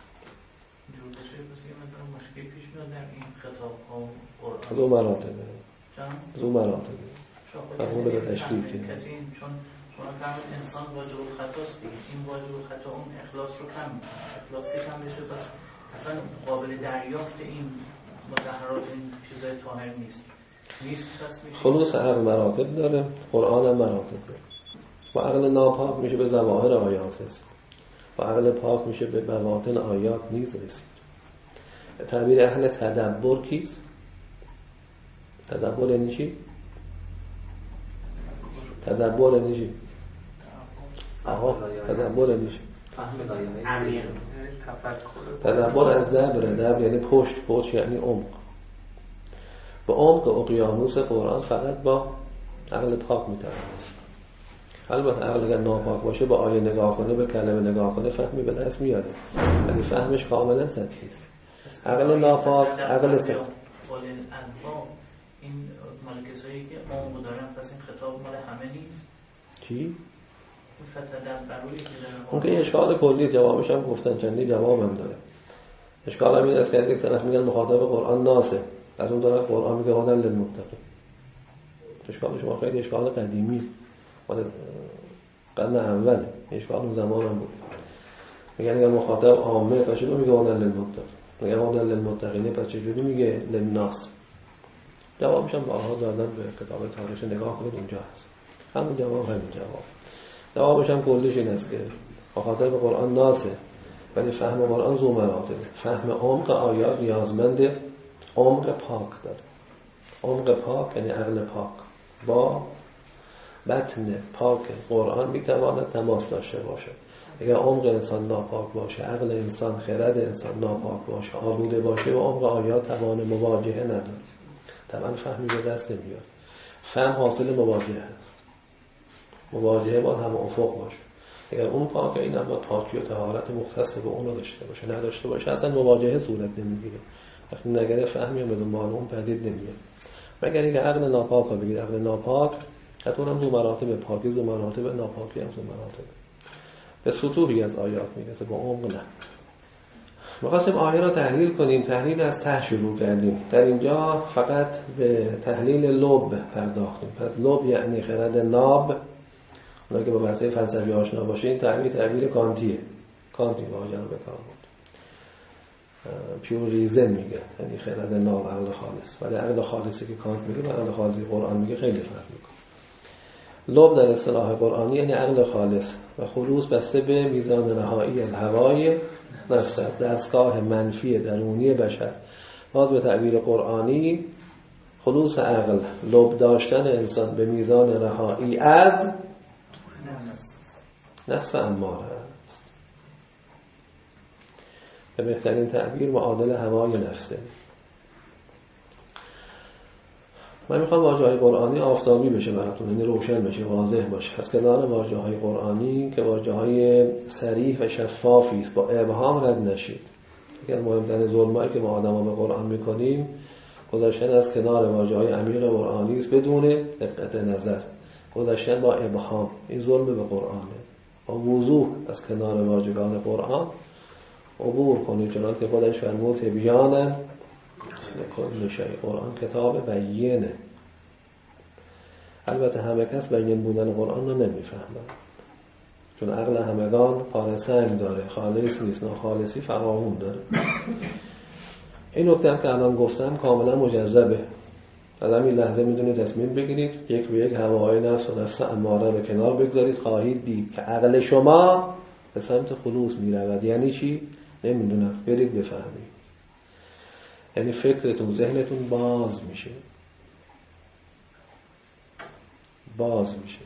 دو مراتبه دو مراتبه قبول به تشکیل کنیم. چون شما فرمود انسان واجب الخطاست دیگه، این واجب الخطا اون اخلاص رو کم می‌کنه. اخلاص که کم بشه بس اصلا قابل دریافت این مطهرات این چیزای طاهر نیست. نیست پس میشه خلوص عقل مراتب داره، قرآن هم مراتب داره. با عقل ناپاک میشه به ظواهر آیات رسید، با عقل پاک میشه به بواطن آیات نیز رسید. تعبیر اهل تدبر کیست؟ تدبر یعنی چی؟ تدبر یعنی چی؟ آها تدبر یعنی چی؟ عمیق تدبر از دبره، دبر یعنی پشت، پشت یعنی عمق. به عمق اقیانوس قرآن فقط با عقل پاک میتواند. البته عقل اگر ناپاک باشه با آیه نگاه کنه، به کلمه نگاه کنه، فهمی به دست میاره، ولی فهمش کاملا سطحی است. عقل ناپاک عقل سطحی. این مال کسایی که عمق دارن، پس این خطاب مال همه نیست. چی؟ فتدبرویی که دارن اون که اشکال کلی، جوابش هم گفتن، چندی جواب هم داره. اشکال هم این است که یک طرف میگن مخاطب قرآن ناسه، از اون طرف قرآن میگه هدی للمتقین. اشکال شما خیلی اشکال قدیمی، مال قرن اول، اشکال اون زمان هم بود. میگن اگر مخاطب عامه باشه میگه هدی للمتقین، میگه هدی للمتقین، پس چجوری میگه للناس؟ جوابش هم بارها دادن، به کتاب تاریخ نگاه کنید اونجا هست. همون جواب همین جواب. جوابش هم کلیش این است که مخاطب قرآن ناسه، ولی فهم قرآن ذو مراتب. فهم عمق آیات نیازمند عمق پاک داره. عمق پاک یعنی عقل پاک با متن پاک قرآن میتواند تماس داشته باشه. اگر عمق انسان ناپاک باشه، عقل انسان، خرد انسان ناپاک باشه، آلوده باشه و عمق آیات توان مواجهه نداره، طبعا فهمی به دست نمیاد. فهم حاصل مواجهه است. مواجهه باید هم افق باشه. اگر اون پاکه، این هم پاکی و طهارت مختص به اون رو داشته باشه. نداشته باشه اصلا مواجهه صورت نمیگیره. وقتی نگره فهمی هم به دنبال اون پدید نمیاد. مگر اینکه عقل ناپاک ها بگید. عقل ناپاک حتی هم دو مراتب پاکی، دو مراتب ناپاکی هم دو مراتب. به سطوحی از آیات میرسه، با عمق نه. می‌خواستیم آیه را تحلیل کنیم. تحلیل از ته شروع کردیم. در اینجا فقط به تحلیل لب پرداختیم. پس لب یعنی خرد ناب. اونا که با بحث فلسفی آشنا باشه، این تعبیر تعبیر کانتیه. کانتی واژه رو به کار برد. پیور ریزن میگه، یعنی خرد ناب، عقل خالص. ولی عقل خالصی که کانت میگه و عقل خالصی قرآن میگه خیلی فرق میکنه. لب در اصطلاح قرآنی یعنی عقل خالص و خلوص بسته به میزان رهایی از هوای نفس، دستگاه منفی درونی بشر. باز به تعبیر قرآنی خلوص عقل، لب داشتن انسان به میزان رهایی از نفس اماره است. به بهترین تعبیر معادل هوای نفسه. من میخوام واژه‌های قرآنی آفتابی بشه براتون، یعنی روشن بشه، واضح باشه. از کنار واژه‌های قرآنی که واژه‌های صریح و شفافی است، با ابهام رد نشید. یکی از مهمترین ظلمایی که ما آدم‌ها به قرآن می‌کنیم، گذاشتن از کنار واژه‌های عمیق قرآنی است بدون دقت نظر، گذاشتن با ابهام. این ظلم به قرآنه. با وضوح از کنار واژگان قرآن عبور کنید، چنانکه که خودش فرمود بیانن کل شیء. قرآن کتاب بیینه. البته همه کس بیان بودن قرآن رو نمیفهمن، چون عقل همگان پارسنگ داره، خالص نیست، ناخالصی فراوون داره. این نکته که الان گفتم کاملا مجربه. از همین لحظه میدونید تصمیم بگیرید یک به یک هوای نفس و نفس اماره رو کنار بگذارید، خواهید دید که عقل شما به سمت خلوص میرود. یعنی چی؟ نمیدونم، برید بفهمید. یعنی فکرتون، ذهنتون باز میشه، باز میشه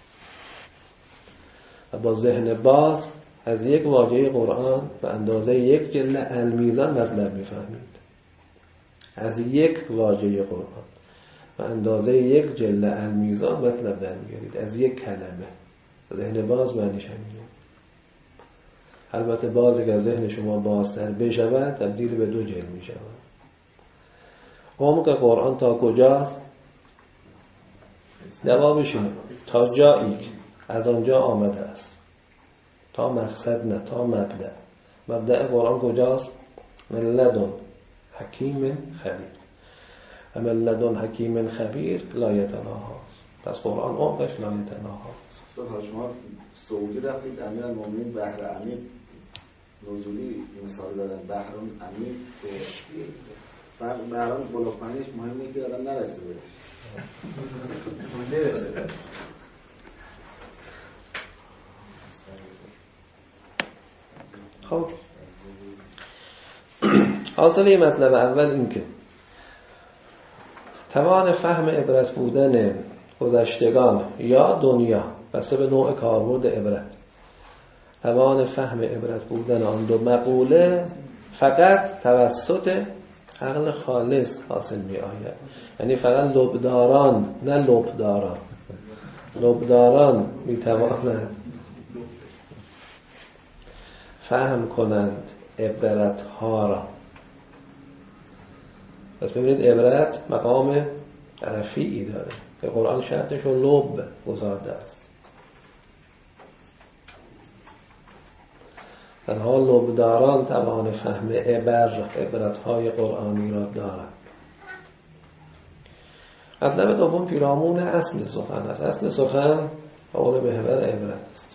و با ذهن باز از یک واژه قرآن به اندازه یک جلد المیزان مطلب میفهمید. از یک واژه قرآن و اندازه یک جلد المیزان مطلب در میارید از یک کلمه. ذهن باز معنیش همینه. البته باز اگر ذهن شما بازتر بشود تبدیل به دو جلد می شود. عمق قرآن تا کجاست؟ جوابش اینه تا جایی که از آنجا آمده است، تا مقصد نه، تا مبدأ. مبدأ قرآن کجاست؟ من لدن حکیم خبیر. و من لدن حکیم خبیر لا یتناهاست. پس قرآن عمقش لا یتناهاست. شما سعودی رفتید، امیرالمومنین بحر عمیق نزولی مثال دادن، بحر عمیق فرق بحران بلوغ‌پنیش مهمه که آدم نرسه بهش نرسه. خب حاصل یه مطلب اول این که توان فهم عبرت بودن گذشتگان یا دنیا بسته به نوع کاربرد عبرت، توان فهم عبرت بودن آن دو مقوله فقط توسط عقل خالص حاصل می آید. یعنی فقط لبداران، نه لبداران، لبداران می توانند فهم کنند عبرت ها را. پس ببینید عبرت مقام رفیعی داره که قرآن شرطش رو لب گذارده است. تنها لبداران توان فهم عبر عبرت‌های قرآنی را دارند. مطلب دوم پیرامون اصل سخن است. اصل سخن قول محور عبرت است.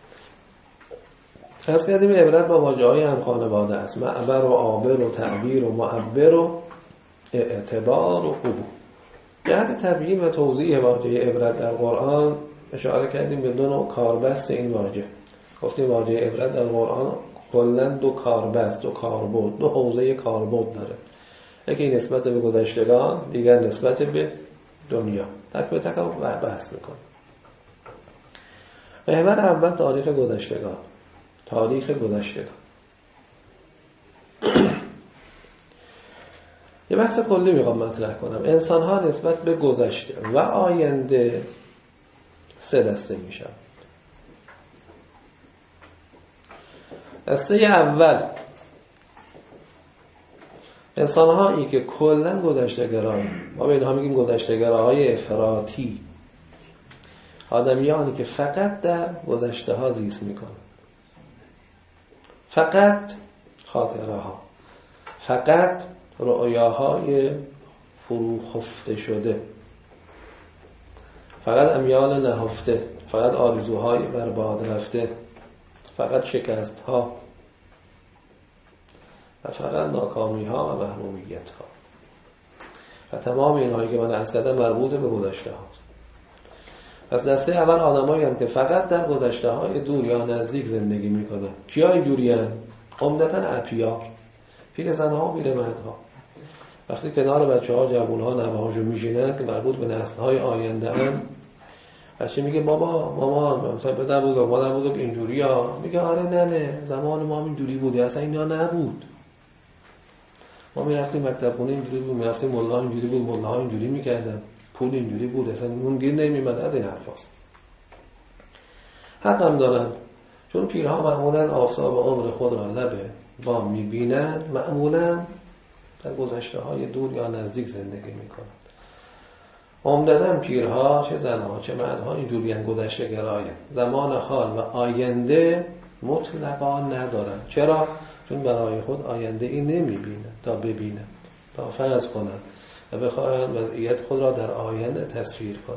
فرض کردیم عبرت با واژه‌های هم خانواده است: معبر و عابر و تعبیر و معبر و اعتبار و قبول. جهت تبیین و توضیح واژه عبرت در قرآن اشاره کردیم به دو نوع کاربست این واژه. گفتیم واژه عبرت در قرآن کلاً دو کاربست، دو کاربرد، دو حوزه کاربرد داره. یکی نسبت به گذشتگان، دیگر نسبت به دنیا. تک به تک بحث میکنه. محور اول تاریخ گذشتگان. تاریخ گذشتگان یه بحث کلی میخوام مطرح کنم. انسان ها نسبت به گذشته و آینده سه دسته میشن. دسته اول انسان هایی که کلن گذشتگرایی، ما به اینها میگیم گذشتگراهای افراطی، آدمیانی که فقط در گذشته ها زیست میکنن، فقط خاطره ها، فقط رؤیاهای فرو خفته شده، فقط امیال نهفته، فقط آرزوهای برباد رفته، فقط شکست ها و فقط ناکامی ها و محرومیت ها. و تمام اینهایی که من عرض کردم مربوط به گذشته ها. پس دسته اول آدمایی هم که فقط در گذشته های دور یا نزدیک زندگی میکنن. کیا اینجوری هستن؟ عمدتاً اپیار، پیرزن ها و پیرمردها. وقتی کنار بچه ها، جوان ها، نوه هاشون میشینن که مربوط به نسل های آینده هم، بچه میگه بابا مامان مثلا پدر بزرگ مادر بزرگ اینجوری ها، میگه آره نه نه زمان ما اینجوری بوده، اصلا اینا نبود. ما میرفتیم مکتب خونه اینجوری بود، میرفتیم ملا اینجوری بود، ملا ها اینجوری میکردن، پول اینجوری بود، اصلا اون گیر نمیمد. از این حرفا حق هم دارن، چون پیرها معمولا آفتاب عمر خود را لبه با میبینن، معمولا در گذشته های دور یا نزدیک زندگی میکنن. عمدتاً پیرها چه زنها چه مردها اینجوریان، گذشته گراین، زمان حال و آینده مطلقا ندارن. چرا؟ چون برای خود آینده ای نمیبینن تا ببینن، تا فرض کنن و بخواهن وضعیت خود را در آینده تصویر کنن.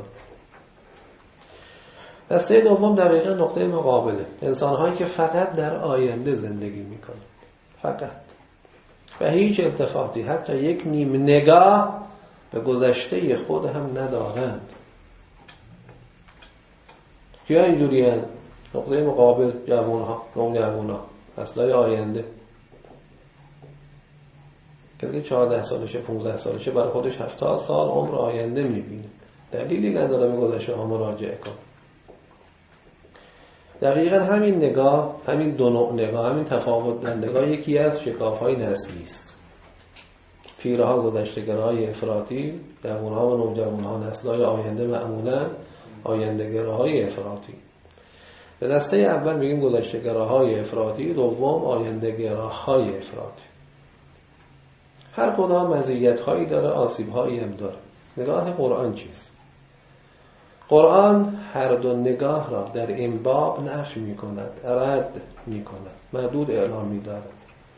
دسته دوم دقیقا نقطه مقابله، انسان‌هایی که فقط در آینده زندگی میکنن، فقط، و هیچ التفاتی حتی یک نیم نگاه به گذشته خود هم ندارند. کیا اینجوری هست؟ نقطه مقابل جوان‌ها، نوجوان‌ها، نسل‌های آینده. کسی که چهارده سالشه، پانزده سالشه برای خودش هفتاد سال عمر آینده میبینه، دلیلی نداره به گذشته ها مراجعه کنه. دقیقا همین نگاه، همین دو نوع نگاه، همین تفاوت در نگاه یکی از شکاف‌های نسلی است. پیرها گذشته‌گرای افراطی، جوانها و نوجوانها نسل‌های آینده معمولا آینده‌گراهای افراطی. به دسته اول میگیم گذشته‌گراهای افراطی، دوم آینده‌گراهای افراطی. هر کدام مزیت‌هایی داره، آسیب‌هایی هم داره. نگاه قرآن چیست؟ قرآن هر دو نگاه را در این باب نفی می‌کند، رد می‌کند، محدود اعلام می‌دارد.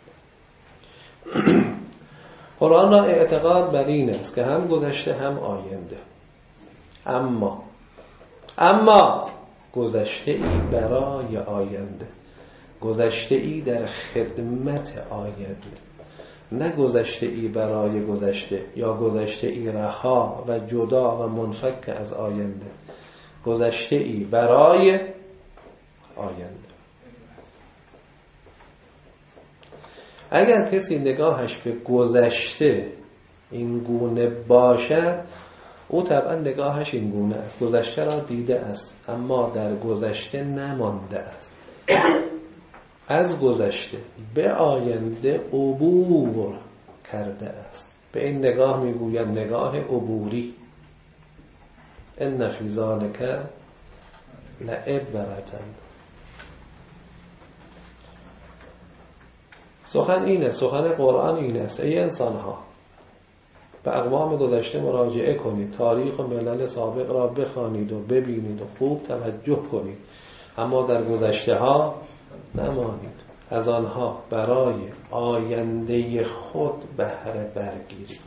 قرآن را اعتقاد بر این است که هم گذشته هم آینده، اما اما گذشته ای برای آینده، گذشته ای در خدمت آینده، نه گذشته ای برای گذشته یا گذشته ای رها و جدا و منفک از آینده، گذشته ای برای آینده. اگر کسی نگاهش به گذشته این گونه باشد، او طبعا نگاهش این گونه است، گذشته را دیده است اما در گذشته نمانده است، از گذشته به آینده عبور کرده است. به این نگاه میگویند نگاه عبوری. ان فی ذلک لعبرة. سخن اینه، سخن قرآن این است: ای انسان ها، به اقوام گذشته مراجعه کنید، تاریخ و ملل سابق را بخوانید و ببینید و خوب توجه کنید، اما در گذشته ها نمانید، از آنها برای آینده خود بهره برگیرید.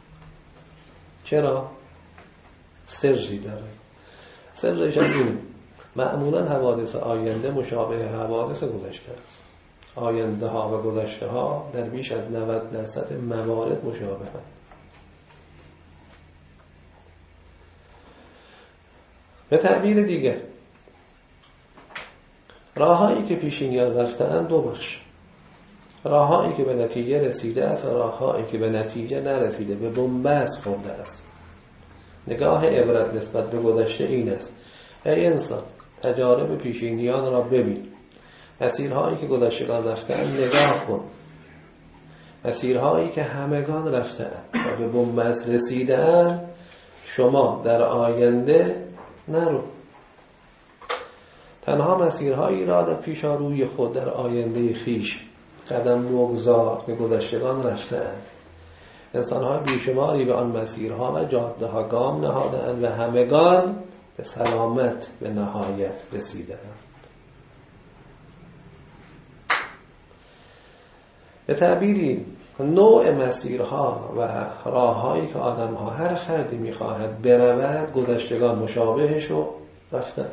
چرا؟ سری داره. سرش اینه: معمولا حوادث آینده مشابه حوادث گذشته است. آینده ها و گذشته ها در بیش از نود درصد موارد مشابه هستند. به تعبیر دیگر، راههایی که پیشینیان رفتند دو بخش: راههایی که به نتیجه رسیده است و راههایی که به نتیجه نرسیده، به بنبست خورده است. نگاه عبرت نسبت به گذشته این است: ای انسان، تجارب پیشینیان را ببین، مسیرهایی که گذشتگان رفتند نگاه کن، مسیرهایی که همگان رفتند و به بنبست رسیدند، شما در آینده نرو. تنها مسیرهایی را در پیشاروی خود در آینده خیش قدم بگذار که گذشتگان رفتند. انسان‌ها بیشماری به آن مسیرها و جاده‌ها گام نهادند و همگان به سلامت به نهایت رسیدند. به تعبیری، نوع مسیرها و راههایی که آدم‌ها هر فردی می‌خواهد برود، گذشتگان مشابهش رو رفتند.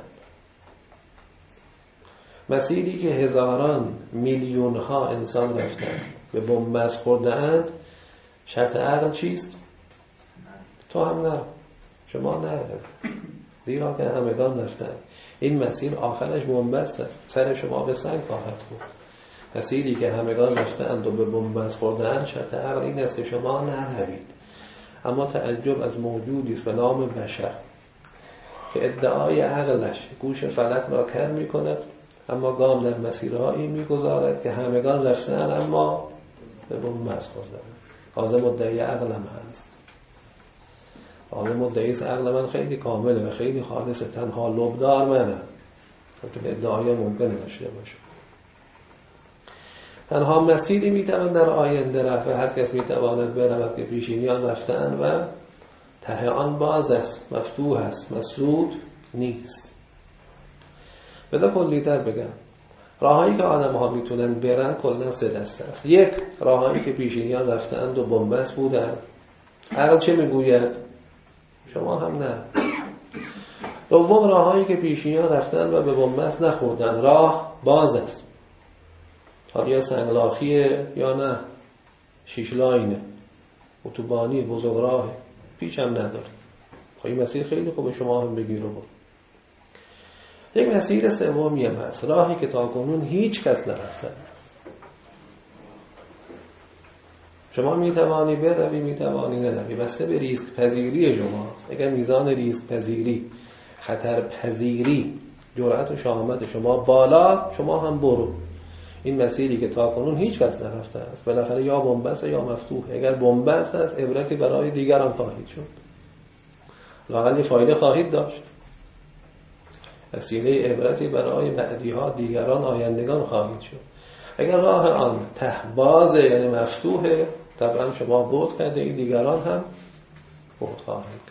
مسیری که هزاران میلیون ها انسان رفتند به بنبست خورده‌اند، شرط عقل چیست؟ تو هم نرو، شما نرو، زیرا که همگان رفتند. این مسیر آخرش بنبست است، سر شما به سنگ خواهد خورد. مسیری که همگان رفتند و به بنبست خورده‌اند، شرط عقل این است که شما نروید. اما تعجب از موجودی است به نام بشر که ادعای عقلش گوش فلک را کر می‌کند، اما گام در مسیرهایی می‌گذارد که همگان رفتند اما به بنبست خورده‌اند. حاضر مدعی عقلم هست. حاضر مدعی است عقل من خیلی کامله و خیلی خالصه، تنها لبدار منم، که ادعای ممکنه داشته باشه. تنها مسیری میتواند در آینده رفت و هر کس میتواند برود که پیشینیان رفتند و ته آن باز است، مفتوح است، مسدود نیست. بذار کلی‌تر بگم، راههایی که آدم‌ها میتونن برن کلاً سه دسته است. یک، راههایی که پیشینیان رفتند و بنبست بودند. عقل چه میگوید؟ شما هم نه. دوم، راههایی که پیشینیان رفتند و به بنبست نخوردند. راه باز است، حالا یا سنگلاخیه یا نه شیش لاینه، اتوبانی، بزرگراه، پیچ هم نداره. این مسیر خیلی خوبه، شما هم بگیر و برو. یک مسیر سومی هم هست، راهی که تا کنون هیچ کس نرفته است. شما میتوانی بروی، میتوانی نروی، بسته به ریسک پذیری شماست. اگر میزان ریسک پذیری، خطر پذیری، جرأت و شهامت شما بالا، شما هم برو. این مسیری که تا کنون هیچ کس نرفته است بالاخره یا بنبست یا مفتوح. اگر بنبست است عبرتی برای دیگران خواهید شد، لااقل فایده خواهید داشت، وسیله عبرتی برای بعدی‌ها دیگران آیندگان خواهید شد. اگر راه آن ته‌بازه یعنی مفتوحه، طبعا شما بود کرده این دیگران هم بود خواهید.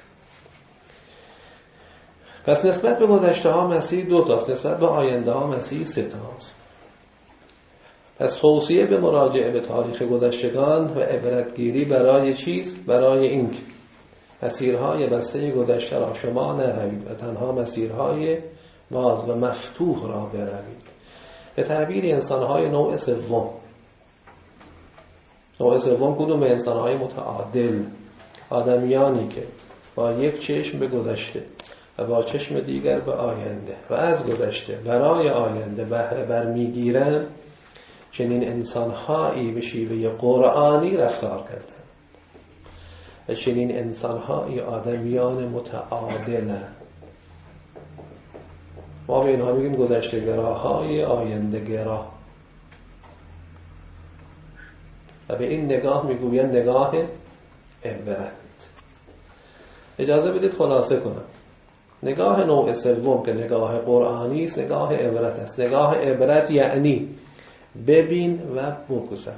پس نسبت به گذشته ها مسیح دو تاست، نسبت به آینده ها مسیح سه تاست. پس توصیه به مراجعه به تاریخ گذشتگان و عبرتگیری برای چیز؟ برای اینکه مسیرهای بسته گذشته را شما نروید و تنها مسیرهای باز و مفتوح را بروید. به تعبیر انسانهای نوع سوم، نوع سوم کدوم؟ انسانهای متعادل، آدمیانی که با یک چشم به گذشته و با چشم دیگر به آینده و از گذشته برای آینده بهره برمیگیرند، چنین انسانهایی به شیوه قرآنی رفتار کردند و چنین انسانهایی آدمیان متعادلند. ما به اینها میگیم گذشته گراهای آینده گرا و به این نگاه میگویند نگاه عبرت. اجازه بدید خلاصه کنم. نگاه نوع سوم که نگاه قرآنی است نگاه عبرت است. نگاه عبرت یعنی ببین و بگذر.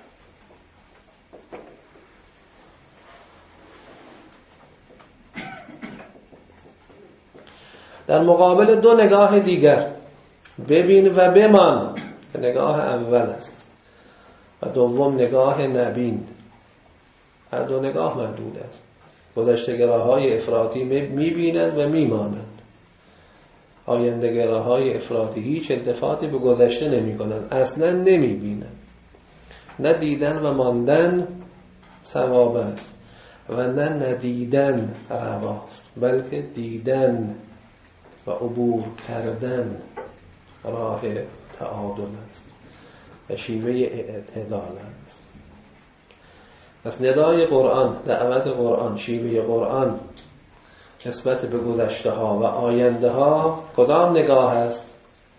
در مقابل دو نگاه دیگر، ببین و بمان که نگاه اول است و دوم نگاه نبین، هر دو نگاه محدود است. گذشته‌گراهای افراطی میبینند و میمانند، آینده‌گراهای افراطی هیچ التفاتی به گذشته نمی‌کنند، اصلا نمی‌بینند. نه دیدن و ماندن ثواب است و نه ندیدن رواست، بلکه دیدن و عبور کردن راه تعادل است و شیوه اعتدال است. پس ندای قرآن، دعوت قرآن، شیوه قرآن نسبت به گذشته ها و آینده ها کدام نگاه است؟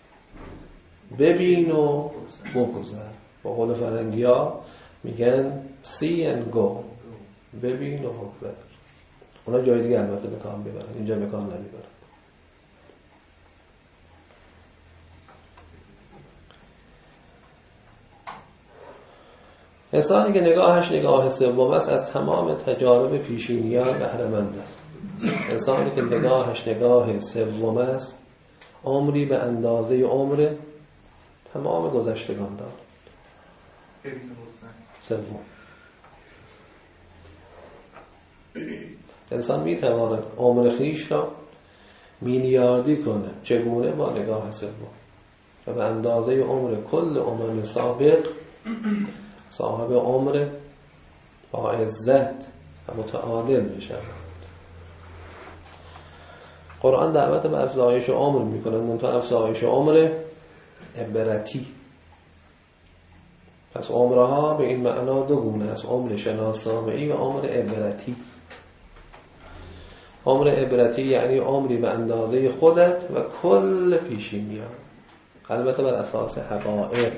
ببین و بگذر. با قول فرنگی ها میگن see and go، ببین و بگذر. اونا جای دیگه البته به کام ببرن، اینجا به کام نمیبرن. انسانی که نگاهش نگاه سوم است از تمام تجارب پیشینیان بهره مند است. انسانی که نگاهش نگاه سوم است عمری به اندازه عمر تمام گذشتگان دارد. سوم انسان میتواند عمر خویش را میلیاردی کنه. چگونه؟ با نگاه سوم و به اندازه عمر کل امم سابق صاحب عمر با عزت و متعادل بشود. قرآن دعوت به افزایش عمر میکنه، منتها افزایش عمر عبرتی. پس عمرها به این معنا دو گونه است، عمر شناسنامه‌ای و عمر عبرتی. عمر عبرتی یعنی عمری به اندازه خودت و کل پیشینیان، البته بر اساس حقایق.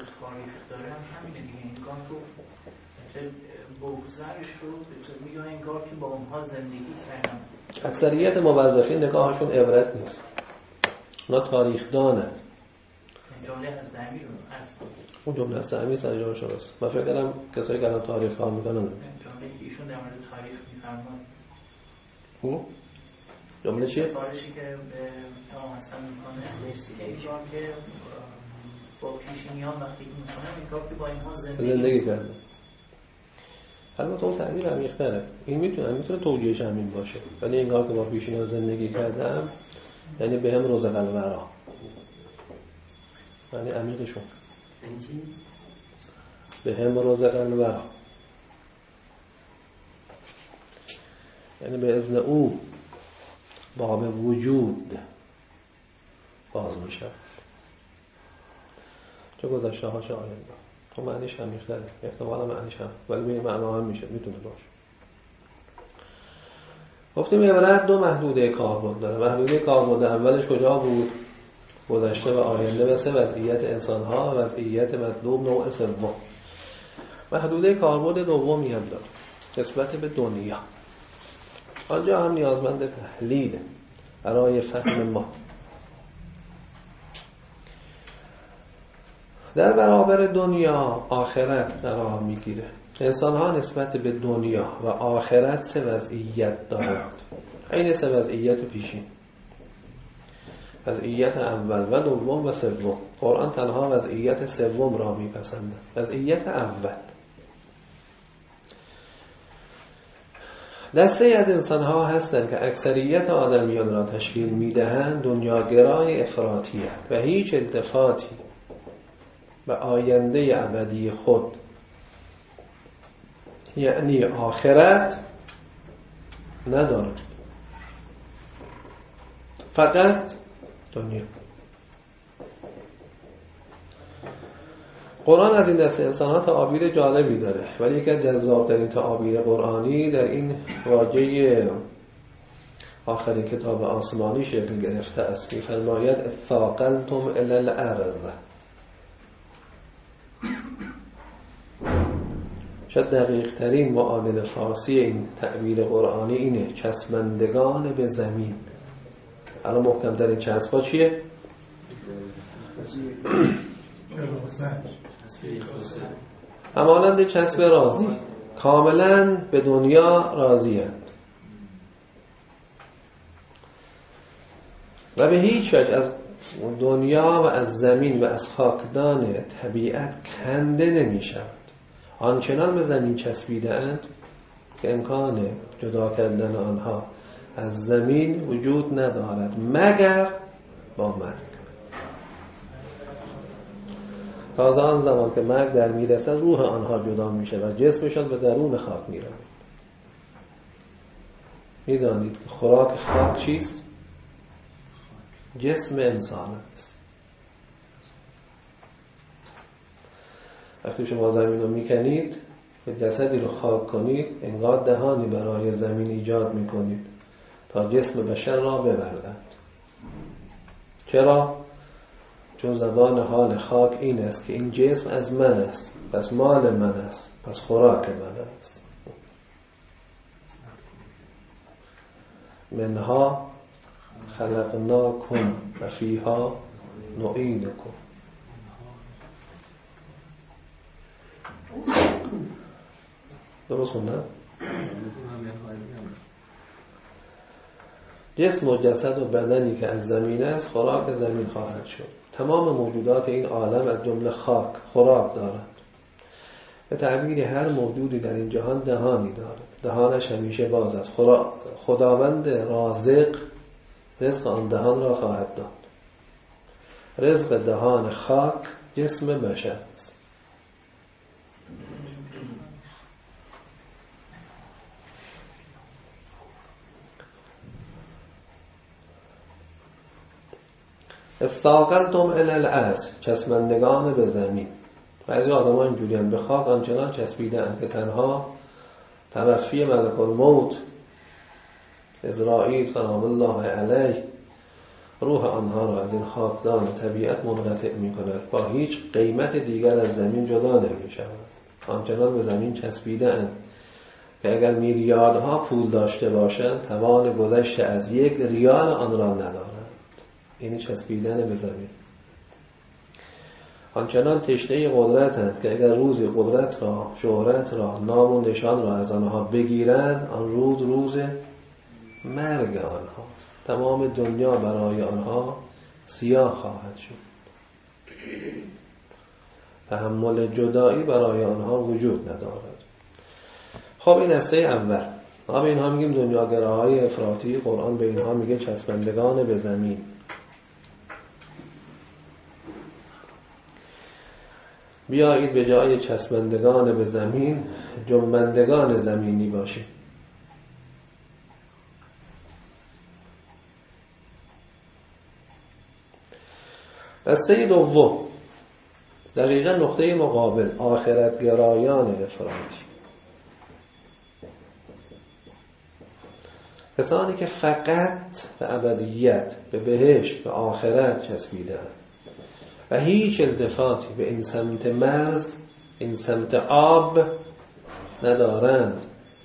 بگذرش رو میگه انگار که با اونها زندگی کردن. اکثریت مورخین نگاهشون عبرت نیست، اونا تاریخ دانه. جمله از دمی رو از اون جمله از دمی سر جاش هست. من فکر کنم کسایی که الان تاریخ کار میکنن جمله که ایشون در مورد تاریخ میفرمان. او جمله چیه؟ سفارشی که به امام حسن میکنه انگار که با پیشینیان وقتی میکنه انگار که با اینها زندگی, زندگی کرده. البته اون تعبیر عمیق‌تره. این میتونه میتونه توجیهش همین باشه، ولی انگار که با پیشینیان زندگی کردم یعنی به هم رزق الورا، یعنی عمیقشون به هم رزق الورا، یعنی به اذن او باب وجود باز میشه، چه گذشته ها چه آینده. تو معنیش هم میختره، احتمالا معنیش هم، ولی به این معنا هم میشه، میتونه باشه. گفتیم عبرت دو محدوده کاربرد داره. محدوده کاربرد اولش کجا بود؟ گذشته و آینده مثل وضعیت انسان‌ها و وضعیت مطلوب نوع سوم. محدوده کاربرد دومی هم داره نسبت به دنیا. آنجا هم نیازمند تحلیل برای فهم ما. در برابر دنیا آخرت قرار میگیره. انسان‌ها نسبت به دنیا و آخرت سه وضعیت دارند. این سه وضعیت پیشین، وضعیت اول و دوم و سوم. قرآن تنها وضعیت سوم را میپسنده. وضعیت اول، دسته از انسان‌ها هستند که اکثریت آدمیان را تشکیل میدهند دنیاگرای افراطی‌اند و هیچ التفاتی به آینده ابدی خود یعنی آخرت ندارند، فقط دنیا. قرآن از این دسته انسان‌ها تعابیر جالبی داره، ولی یکی از جذاب‌ترین تعابیر قرآنی در این واژه آخرین کتاب آسمانی شکل گرفته است. می‌فرماید اثاقلتم الی الارض. شاید دقیق ترین معادل فارسی این تعبیر قرآنی اینه: چسبندگان به زمین. الان محکم در این چسبا چیه؟ همانند چسب راضی، کاملا به دنیا راضی هستند و به هیچ وجه از دنیا و از زمین و از خاکدان طبیعت کنده نمی شود. آنچنان به زمین چسبیده اند که امکان جدا کردن آنها از زمین وجود ندارد مگر با مرگ. تازه آن زمان که مرگ در میرسد روح آنها جدا میشه و جسمشان به درون خاک میره. میدانید که خوراک خاک چیست؟ جسم انسان است. وقتی شما زمین رو میکنید و جسدی رو خاک کنید، انگار دهانی برای زمین ایجاد میکنید تا جسم بشر را ببلعد. چرا؟ چون زبان حال خاک این است که این جسم از من است، پس مال من است، پس خوراک من است. منها خلقناکم و فیها نعیدکم. درست خوندم؟ جسم و جسد و بدنی که از زمین است خوراک زمین خواهد شد. تمام موجودات این عالم از جمله خاک خوراک دارند. به تعبیر هر موجودی در این جهان دهانی دارد، دهانش همیشه باز است. خداوند رازق رزق آن دهان را خواهد داد. رزق دهان خاک جسم بشر است. استاقلتم الی الارض، چسبندگان به زمین. بعضی آدم‌ها اینجوریان، به خاک آنچنان چسبیدند که تنها توفی ملک الموت عزرائیل سلام الله علیه روح آنها را از این خاکدان طبیعت منقطع می‌کند، با هیچ قیمت دیگر از زمین جدا نمی‌شوند. آنچنان به زمین چسبیدند که اگر میلیاردها پول داشته باشند توان گذشت از یک ریال آن را ندارند. یعنی چسبیدن به زمین. آنچنان تشنه قدرتند که اگر روزی قدرت را، شهرت را، نام و نشان را از آنها بگیرند، آن روز روز مرگ آنهاست. تمام دنیا برای آنها سیاه خواهد شد. تحمل جدایی برای آنها وجود ندارد. خب این دسته اول. ما به اینها میگیم دنیاگراهای افراطی. قرآن به اینها میگه چسبندگان به زمین. بیایید به جای چسبندگان به زمین جنبندگان زمینی باشیم. دسته دوم، دقیقا نقطه مقابل، آخرتگرایان افراطی. کسانی که فقط به ابدیت، به بهشت، به آخرت چسبیدند و هیچ التفاتی به این سمت مرز، این سمت آب ندارند.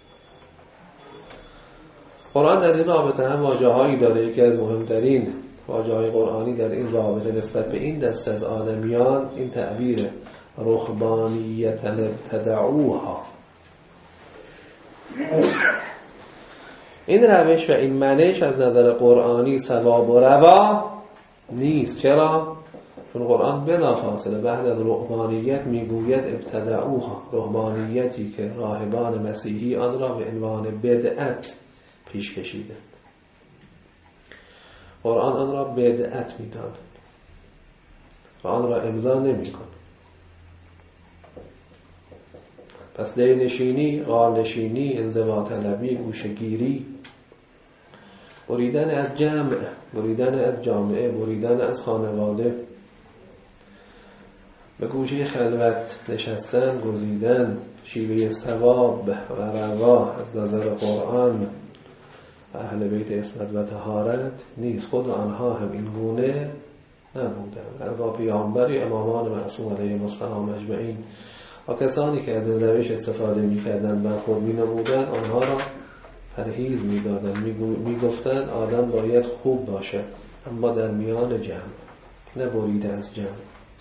قرآن در این رابطه هم واژه‌هایی داره. یکی از مهمترین واژه‌های قرآنی در این رابطه نسبت به این دست از آدمیان این تعبیر رهبانیت ابتدعوها. این روش و این منش از نظر قرآنی ثواب و روا نیست. چرا؟ چون قرآن بلافاصله بعد از رهبانیت میگوید ابتدعوها، رهبانیتی که راهبان مسیحی آن را به عنوان بدعت پیش کشیده. قرآن آن را بدعت می‌داند و آن را امضا نمی‌کند. پس دینشینی، غالنشینی، انزوا طلبی، گوشه‌گیری، بریدن از جمع، بریدن از جامعه، بریدن از خانواده، به گوشه خلوت نشستن، گزیدن، شیوه ثواب و روا از نظر قرآن و اهل بیت عصمت و طهارت نیست. خود آنها هم این گونه نبودند. هرگاه پیامبری، امامان معصوم علیهم السلام اجمعین و کسانی که از این روش استفاده می‌کردند بر خود می‌نمودند، آنها را پرهیز می‌دادند، می‌گفتند آدم باید خوب باشد اما در میان جمع، نه بریده از جمع.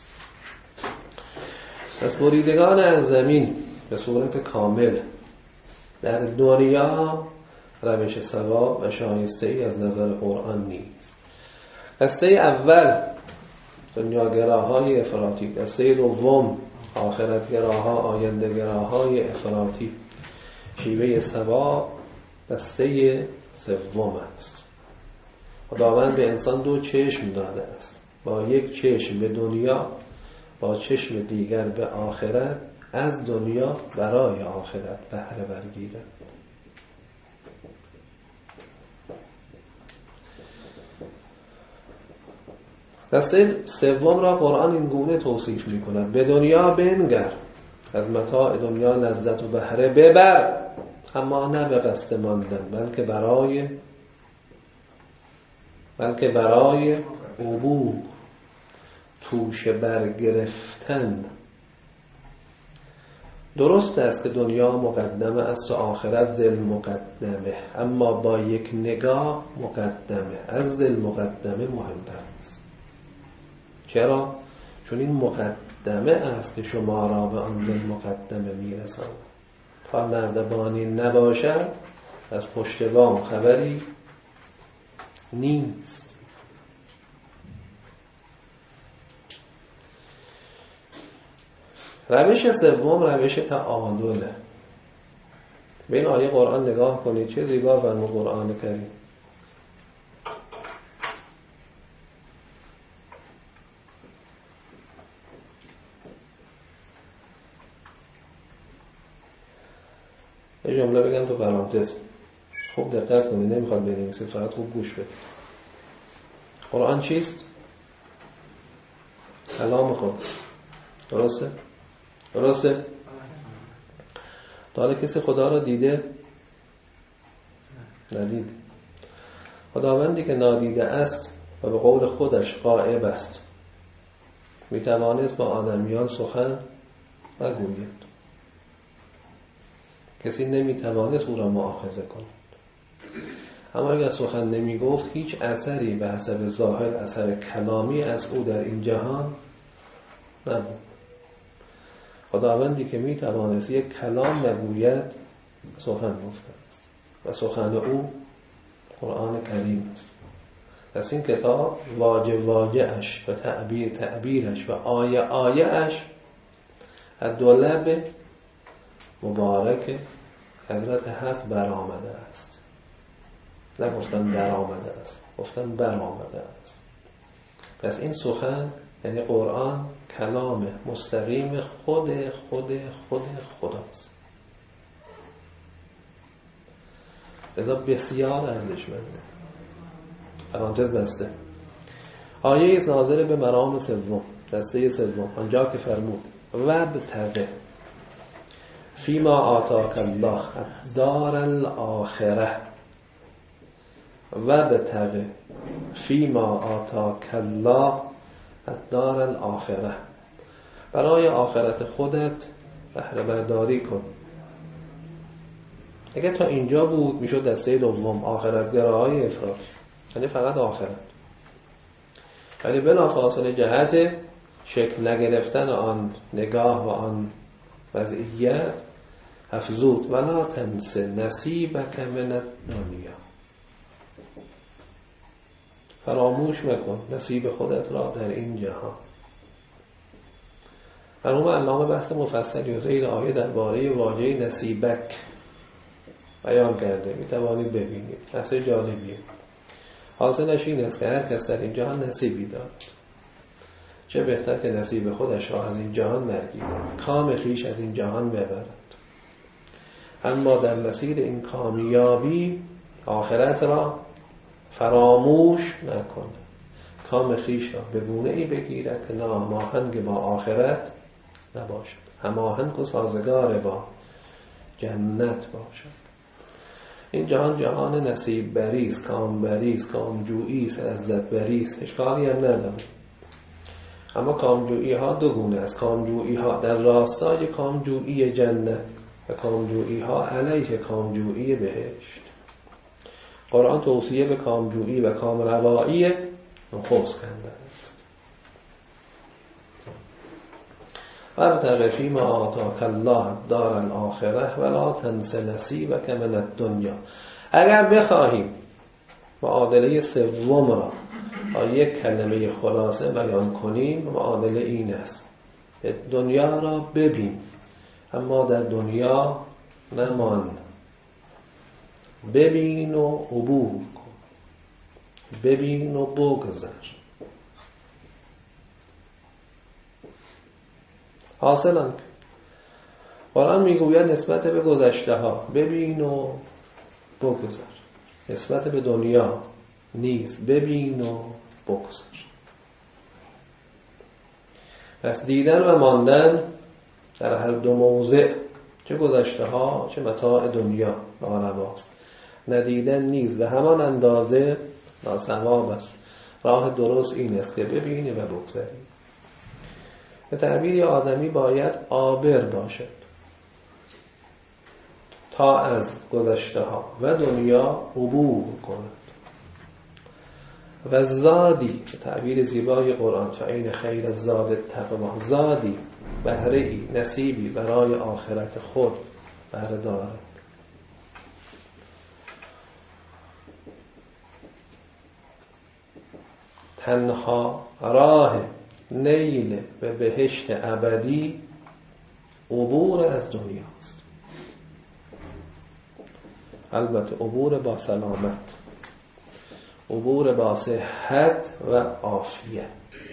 پس بریدگان از زمین به صورت کامل در دنیا روش ثواب و شایسته ای از نظر قرآن نیست. دسته اول دنیاگراهای افراطی، دسته دوم آخرتگراها، آینده‌گراهای افراطی. شیوه ثواب دسته سوم است. خداوند به انسان دو چشم داده است، با یک چشم به دنیا، با چشم دیگر به آخرت، از دنیا برای آخرت بهره برگیرد. دسته سوم را قرآن این گونه توصیف می کند: به دنیا بنگر، از متاع دنیا لذت و بهره ببر، اما نه به قصد ماندن، بلکه برای بلکه برای عبور، توشه برگرفتن. درست است که دنیا مقدمه است و آخرت ذل مقدمه، اما با یک نگاه مقدمه از ذل مقدمه مهمتر است. چرا؟ چون این مقدمه است که شما را به آن ذل مقدمه میرساند. تا نردبانی نباشد از پشت بام خبری نیست. روش سوم روش تعادله. به این آیه قرآن نگاه کنید، چه زیبا فرمود قرآن کریم. یه جمله بگم تو پرانتز، خوب دقت کنید، نمیخواد بنویسید، فقط خوب گوش بدید. قرآن چیست؟ کلام خود. درسته؟ درسته؟ تا حالا کسی خدا را دیده؟ ندید. خداوندی که نادیده است و به قول خودش غائب است، میتوانست با آدمیان سخن نگوید. کسی نمیتوانست او را مؤاخذه کند. اما اگر سخن نمیگفت، هیچ اثری به حسب ظاهر اثر کلامی از او در این جهان نبود. خداوندی که میتوانست یک کلام نگوید، سخن گفته است و سخن او قرآن کریم است. پس این کتاب واژه واژه اش و تعبیر تعبیرش و آیه آیه اش از دو لب مبارک حضرت حق برآمده است. نگفتن در آمده است، گفتن برآمده است. پس این سخن یعنی قرآن کلام مستقیم خود خود خود خداست. لذا بسیار ارزشمنده. پرانتز بسته. آیه است ناظر به مرام سوم، دسته سوم، آنجا که فرمود وابتغ فیما آتاک الله الدار الاخره و بتغ فیما آتاک الله الدار الاخره، برای آخرت خودت بهره برداری کن. اگه تا اینجا بود میشد دسته دوم، آخرتگراهای افراط، یعنی فقط آخرت. ولی بلافاصله جهت شکل نگرفتن آن نگاه و آن وضعیت افزود ولا تنس نصیبک من الدنیا، فراموش مکن نصیب خودت را در این جهان. مرحوم علامه بحث مفصلی و زیر آیه درباره واژه نصیبک بیان کرده، می توانید ببینید، بحث جالبیه. حاصلش این است که هر کس در این جهان نصیبی دارد، چه بهتر که نصیب خودش را از این جهان نگیرد، کام خویش از این جهان ببرد، اما در مسیر این کامیابی آخرت را فراموش نکند، کام خویش را به گونه‌ای بگیرد که ناهماهنگ با آخرت نباشد، هماهنگ و سازگار با جنت باشد. این جهان جهان نصیب بریست، کام بریست، کام جوییست، لذت بریست، اشکالی هم نداره. اما کامجویی ها دو گونه است، کامجویی ها در راستای کامجویی جنت و کامجویی ها علیه کامجویی بهشت. قرآن توصیه به کامجویی و کامروایی نخست کرده است. وابتغ فیما آتاک الله دار الاخره ولا تنس نصیبک من الدنیا. اگر بخواهیم معادله سوم را با یک کلمه خلاصه بیان کنیم، معادله این است: دنیا را ببین اما در دنیا نمان، ببین و عبور کن، ببین و بگذر. حاصلا قرآن میگوید نسبت به گذشته ها ببین و بگذر، نسبت به دنیا نیز ببین و بگذر. پس دیدن و ماندن در هر دو موضع، چه گذشته ها چه متاع دنیا، نارواست. ندیدن نیز به همان اندازه ناصواب است. راه درست این است که ببینی و بگذری. به تعبیر آدمی باید عابر باشد تا از گذشته ها و دنیا عبور کند. و زادی، به تعبیر زیبای قرآن، فعین خیر الزاد التقوا، زادی بهره ای نصیبی برای آخرت خود بهره دارد. تنها راه نیل به بهشت ابدی عبور از دنیاست. البته عبور با سلامت، عبور با صحت و عافیت.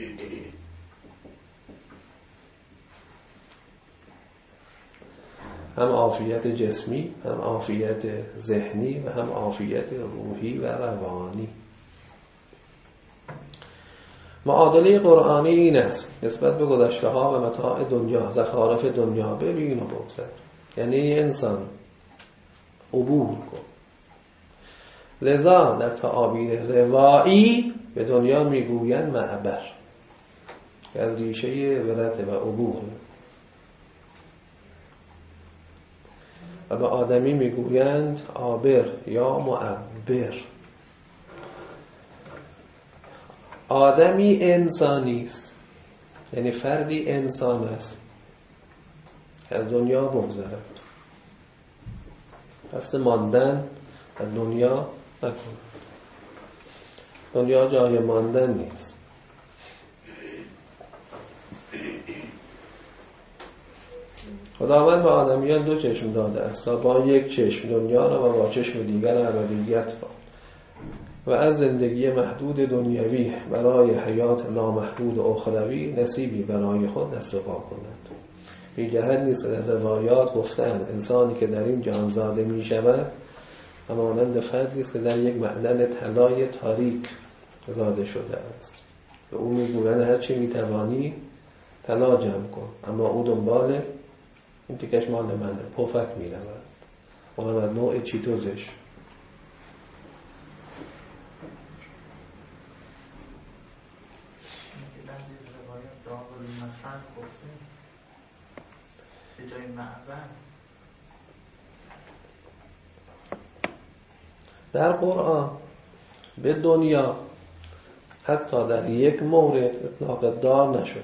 هم عافیت جسمی، هم عافیت ذهنی و هم عافیت روحی و روانی. معادله قرآنی این است: نسبت به گذشته ها و متاع دنیا، زخارف دنیا ببین و بگذر، یعنی انسان عبور کن. لذا در تعابیر روایی به دنیا میگویند معبر، که از ریشه ورثه و عبور، و به آدمی میگویند عابر یا معبر. آدمی انسانی است، یعنی فردی انسان است که از دنیا بگذرد. پس ماندن در دنیا نکن، دنیا جای ماندن نیست. خداوند به آدمیان دو چشم داده است تا با یک چشم دنیا را و با چشم دیگر ابدیت را، و از زندگی محدود دنیوی برای حیات نامحدود اخروی نصیبی برای خود دست و پا کنند. بی جهت نیست که در روایات گفتند انسانی که در این جهان زاده می شود همانند فردی است که در یک معدن طلای تاریک زاده شده است. به او میگویند هر چی میتوانی طلا جمع کن، اما او دنبال این تیکش مال منه، پفک میرود، اونم از نوع چیتوزش. جای معبر. در قرآن به دنیا حتی در یک مورد اطلاق دار نشد.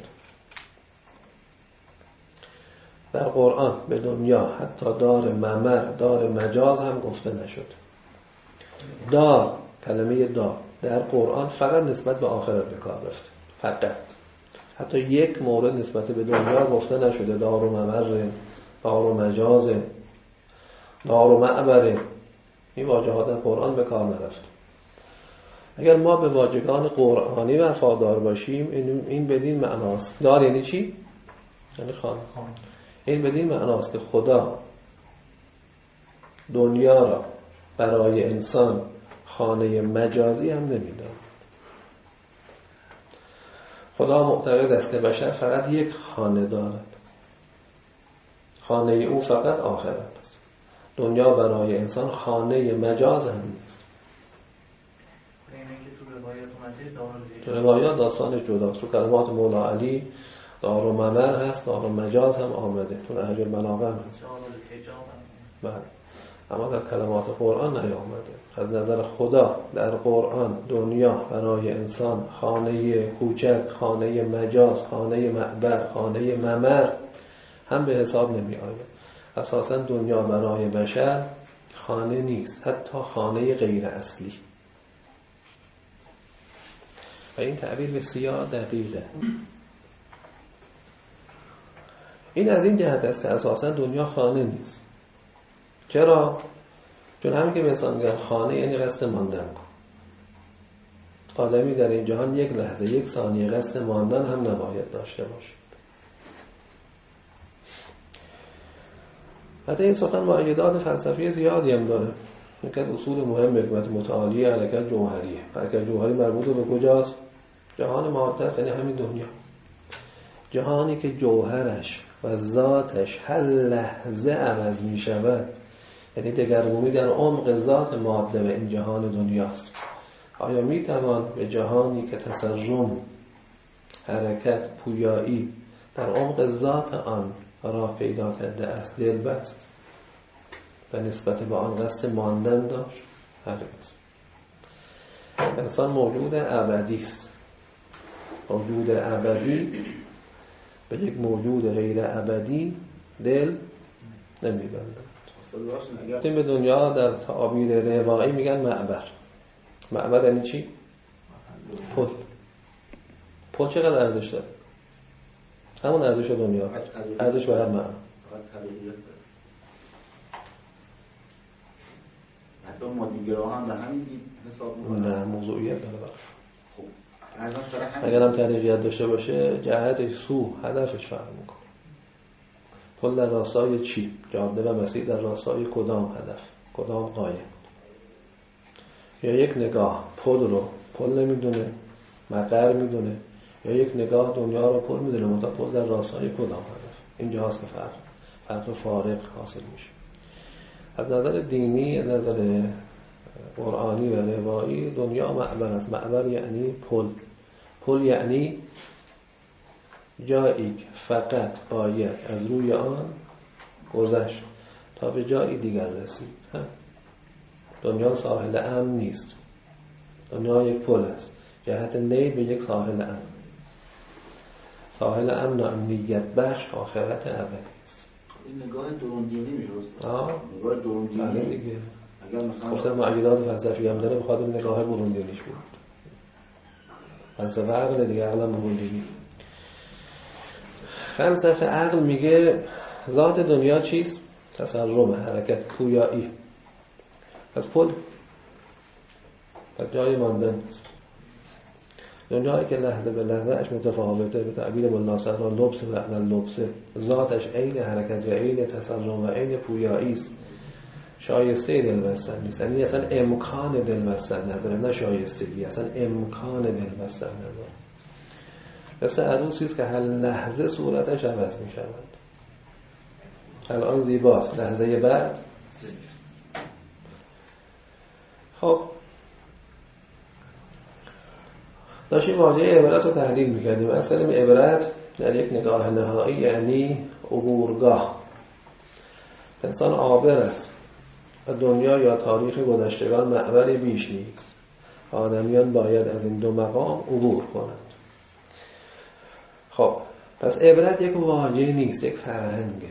در قرآن به دنیا حتی دار ممر، دار مجاز هم گفته نشد. دار، کلمه دار در قرآن فقط نسبت به آخرت به کار رفته، فقط. حتی یک مورد نسبت به دنیا گفته نشده دار و ممر، دار و مجاز، دار و معبر. این واژه‌ها در قرآن به کار نرفت. اگر ما به واژگان قرآنی وفادار باشیم این بدین معناست. دار یعنی چی؟ یعنی خانه. این بدین معناست که خدا دنیا را برای انسان خانه مجازی هم نمیداد. خدا معتقد است که بشر فقط یک خانه دارد، خانه او فقط آخرت است. دنیا برای انسان خانه مجاز هم نیست. تو روایات داستان جداست. تو کلمات مولا علی دار و ممر هست، دار و مجاز هم آمده، تو نهج البلاغه هم هست. بله. اما در کلمات قرآن نیامده. از نظر خدا در قرآن دنیا برای انسان خانه کوچک، خانه مجاز، خانه معبر، خانه ممر هم به حساب نمی آید. اساساً دنیا برای بشر خانه نیست، حتی خانه غیر اصلی. و این تعبیر بسیار دقیقه. این از این جهت است که اساساً دنیا خانه نیست. چرا؟ چون همین که به انسان میگن خانه یعنی قصد ماندن کن. آدمی در این جهان یک لحظه، یک ثانیه قصد ماندن هم نباید داشته باشه. حتی این سخن معیدات فلسفی زیادی هم داره. یک از اصول مهم حکمت متعالی حرکت جوهریه. حرکت جوهری مربوط به کجاست؟ جهان ماده است، یعنی همین دنیا. جهانی که جوهرش و ذاتش هر لحظه عوض می شود، یعنی دگرگونی در عمق ذات ماده و این جهان دنیاست. آیا می توان به جهانی که تسرم، حرکت، پویایی در عمق ذات آن را پیدا کرده است دل بست و نسبت به آن قصد ماندن داشت؟ هرگز. انسان موجود ابدی است. موجود ابدی به یک موجود غیر ابدی دل نمی‌بندد. این به دنیا در تعابیر روایی میگن معبر. معبر یعنی چی؟ پل. پل چقدر ارزش داره؟ همون ارزش دنیا، ارزش به هر معنا. حتی مادیگراه هم به همین حساب میکنه. نه، موضوعیت داره براش. خب اگر هم طریقیت داشته باشه جهتش، سو، هدفش فرق میکنه. پل در راستای چی؟ جاده و مسیر در راستای کدام هدف؟ کدام غایه؟ یا یک نگاه پل رو پل نمیدونه، مقر میدونه، یا یک نگاه دنیا رو پل میدونه، منتها پل در راستای کدام هدف؟ اینجا هست که فرق فرق فارق حاصل میشه. از نظر دینی، از نظر قرآنی و روایی دنیا معبر است. معبر یعنی پل. پل یعنی جایی که فقط باید از روی آن گذشت تا به جایی دیگر رسید. دنیا ساحل امن نیست. دنیا یک پل است. جهت نیل به یک ساحل امن. ساحل امن و امنیت بخش آخرت ابدی است. این نگاه دروندینی میشه. آه نگاه دروندینی. بله دیگه. اگر مثلا گفتم معیدات فلسفی هم داره، بخواد نگاه بروندینیش بود. فلسفه عقل دیگه، عقل بروندینی. فلسفه عقل میگه ذات دنیا چیست؟ تسرم، حرکت، پویایی. پس پل پس جای ماندن است. دنیایی که لحظه به لحظه اش متفاوته، به تعبیر مناصر را لبس و عدل لبسه، ذاتش عین حرکت و عین تسرم و عین پویایی است. شایسته دل بستن نیست. یعنی اصلا امکان دل بستن نداره. نه شایستگی، اصلا امکان دل بستن نداره. مثل عروسی است که هر لحظه صورتش عوض می شود. الان زیباست، لحظه بعد. خب داشتیم واژه عبرت رو تحلیل میکردیم. اصلا عبرت در یک نگاه نهایی یعنی عبورگاه. انسان عابر است و دنیا یا تاریخ گذشتگان معبری بیش نیست. آدمیان باید از این دو مقام عبور کنند. خب پس عبرت یک واژه نیست، یک فرهنگه،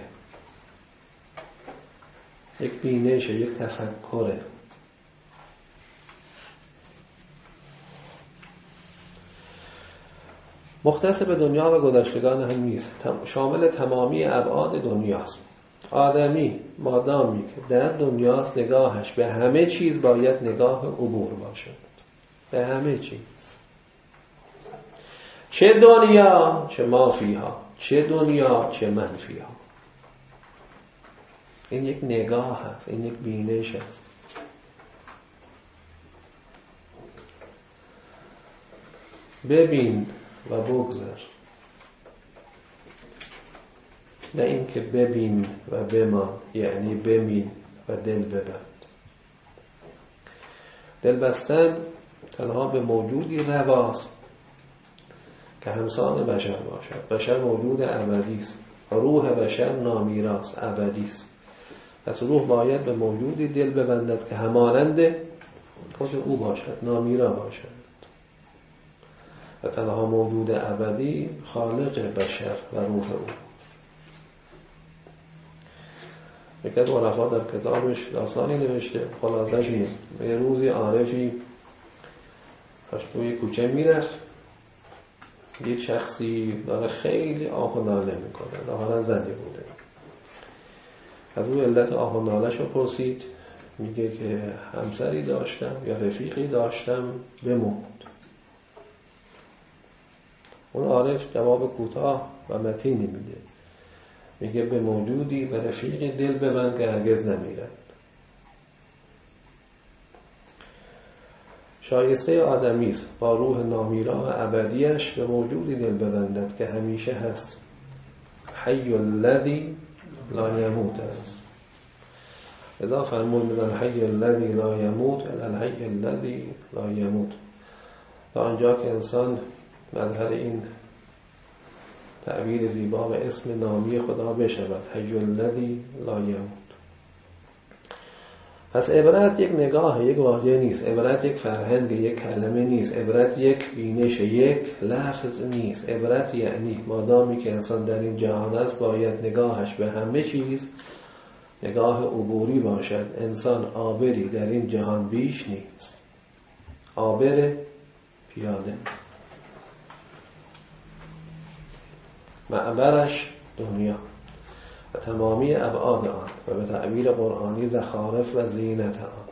یک بینش، یک تفکره. مختص به دنیا و گذشتگان هم نیست، شامل تمامی ابعاد دنیاست. آدمی مادامی که در دنیاست نگاهش به همه چیز باید نگاه عبور باشد، به همه چیز، چه دنیا چه ما فیها، چه دنیا چه من فیها. این یک نگاه هست، این یک بینش است. ببین و بگذر، نه اینکه ببین و بمان، یعنی ببین و دل ببند. دل بستن تنها به موجودی رواست که همسان بشر باشد. بشر موجود ابدی است و روح بشر نامیراست، ابدی است. پس روح باید به موجودی دل ببندد که همانند خود او باشد، نامیرا باشد. و تنها موجود ابدی خالق بشر و روح او. یکی از عرفا در کتابش داستانی نوشته، خلاصش اینه: یه روزی عارفی داشت توی کوچه میرفت، یک شخصی داره خیلی آه و ناله میکنه، ظاهرا زنی بوده. از او علت آه و نالش رو پرسید، میگه که همسری داشتم یا رفیقی داشتم بمرد. اون عارف جواب کوتاه و متینی میده، میگه به موجودی و رفیقی دل ببند که هرگز نمیرد. شایسته آدمی است با روح نامیرا و ابدیش به موجودی دل ببندد که همیشه هست. حی الذی لا یموت است. اذا فرمود من الحی الذی لا یموت الی الحی الذی لا یموت. تا آنجا که انسان مظهر این تعبیر زیبا و اسم نامی خدا بشود، حی الذی لا یموت. پس عبرت یک نگاه، یک واژه نیست. عبرت یک فرهنگ، یک کلمه نیست. عبرت یک بینش، یک لفظ نیست. عبرت یعنی مادامی که انسان در این جهان است باید نگاهش به همه چیز نگاه عبوری باشد. انسان عابری در این جهان بیش نیست، عابر پیاده. معبرش دنیا و تمامی ابعاد آن و به تعبیر قرآنی زخارف و زینت آن.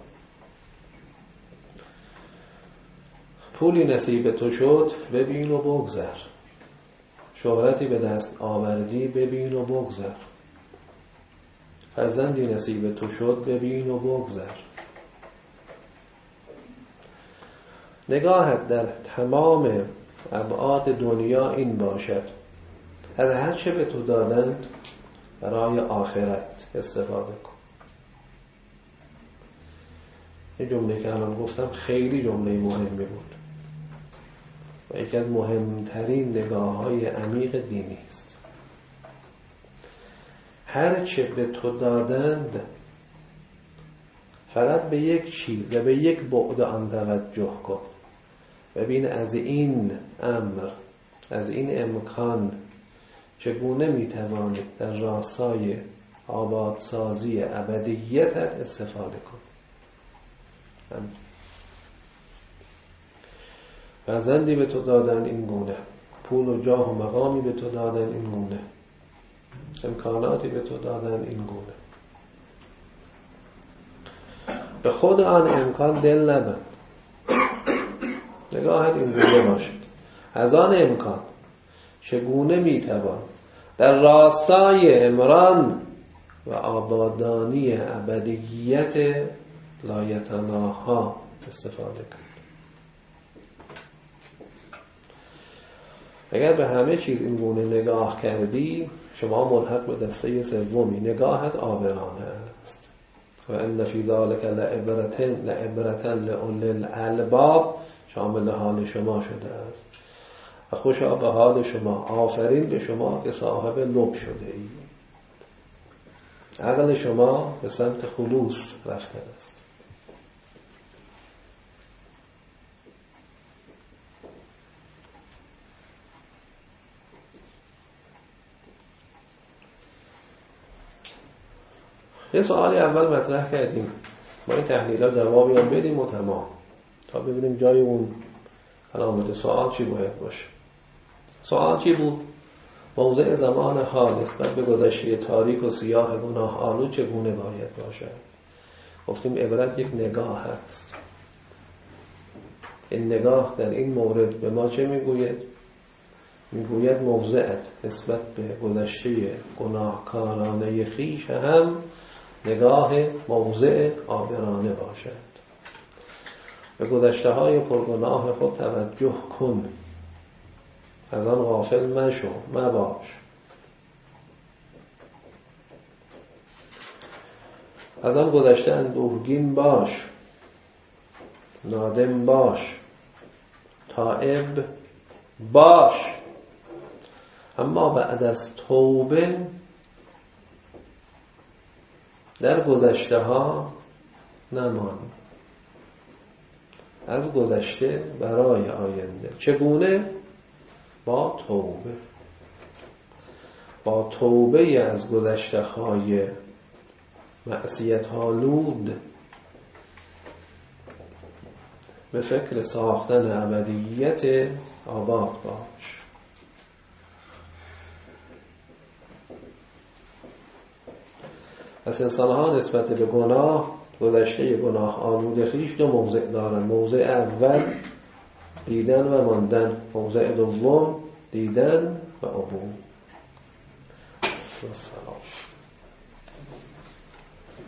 پولی نصیب تو شد ببین و بگذر، شهرتی به دست آوردی ببین و بگذر، فرزندی نصیب تو شد ببین و بگذر. نگاهت در تمام ابعاد دنیا این باشد: از هر چه به تو دادند برای آخرت استفاده کن. این جمله که الان گفتم خیلی جمله مهمی بود و یکی از مهمترین نگاه های عمیق دینی است. هر چه به تو دادند فقط به یک چیز و به یک بعد آن توجه کن. ببین از این امر، از این امکان چگونه میتوانی در راستای آبادسازی ابدیتت استفاده کن. فرزندی به تو دادن این گونه، پول و جاه و مقامی به تو دادن این گونه، امکاناتی به تو دادن این گونه. به خود آن امکان دل نبند، نگاهت این گونه باشد: از آن امکان چگونه میتوان در راستای عمران و آبادانی ابدیت لایتناها استفاده کرد. اگر به همه چیز این گونه نگاه کردی، شما ملحق به دسته سومی، نگاهت عابرانه است. و ان فی ذلک لعبرة لعبرة لأولی الالباب شامل حال شما شده است. و خوشا به حال شما، آفرین به شما که صاحب لب شده ای. عقل شما به سمت خلوص رفته است. یه سوالی اول مطرح کردیم، ما این تحلیل ها جوابی هم بدیم و تمام، تا ببینیم جای اون علامت سوال چی باید باشه. سوال چی بود؟ موضع زمان حال نسبت به گذشته تاریک و سیاه گناه آلود چگونه باید باشد؟ گفتیم عبرت یک نگاه هست. این نگاه در این مورد به ما چه میگوید؟ میگوید موضعت نسبت به گذشته گناهکارانه خویش هم نگاه موضع عابرانه باشد. به گذشته های پرگناه خود توجه کن، از آن غافل مشو، مباش. از آن گذشته اندوهگین باش، نادم باش، تائب باش، اما بعد از توبه در گذشته ها نمان. از گذشته برای آینده. چگونه؟ با توبه. با توبه از گذشته های معصیت آلود به فکر ساختن ابدیت آباد باش. پس انسان ها نسبت به گناه، گذشته گناه آلود خویش دو موضع دارند. موضع اول دیدن و ماندن، موضع دوم دیدن و عبور.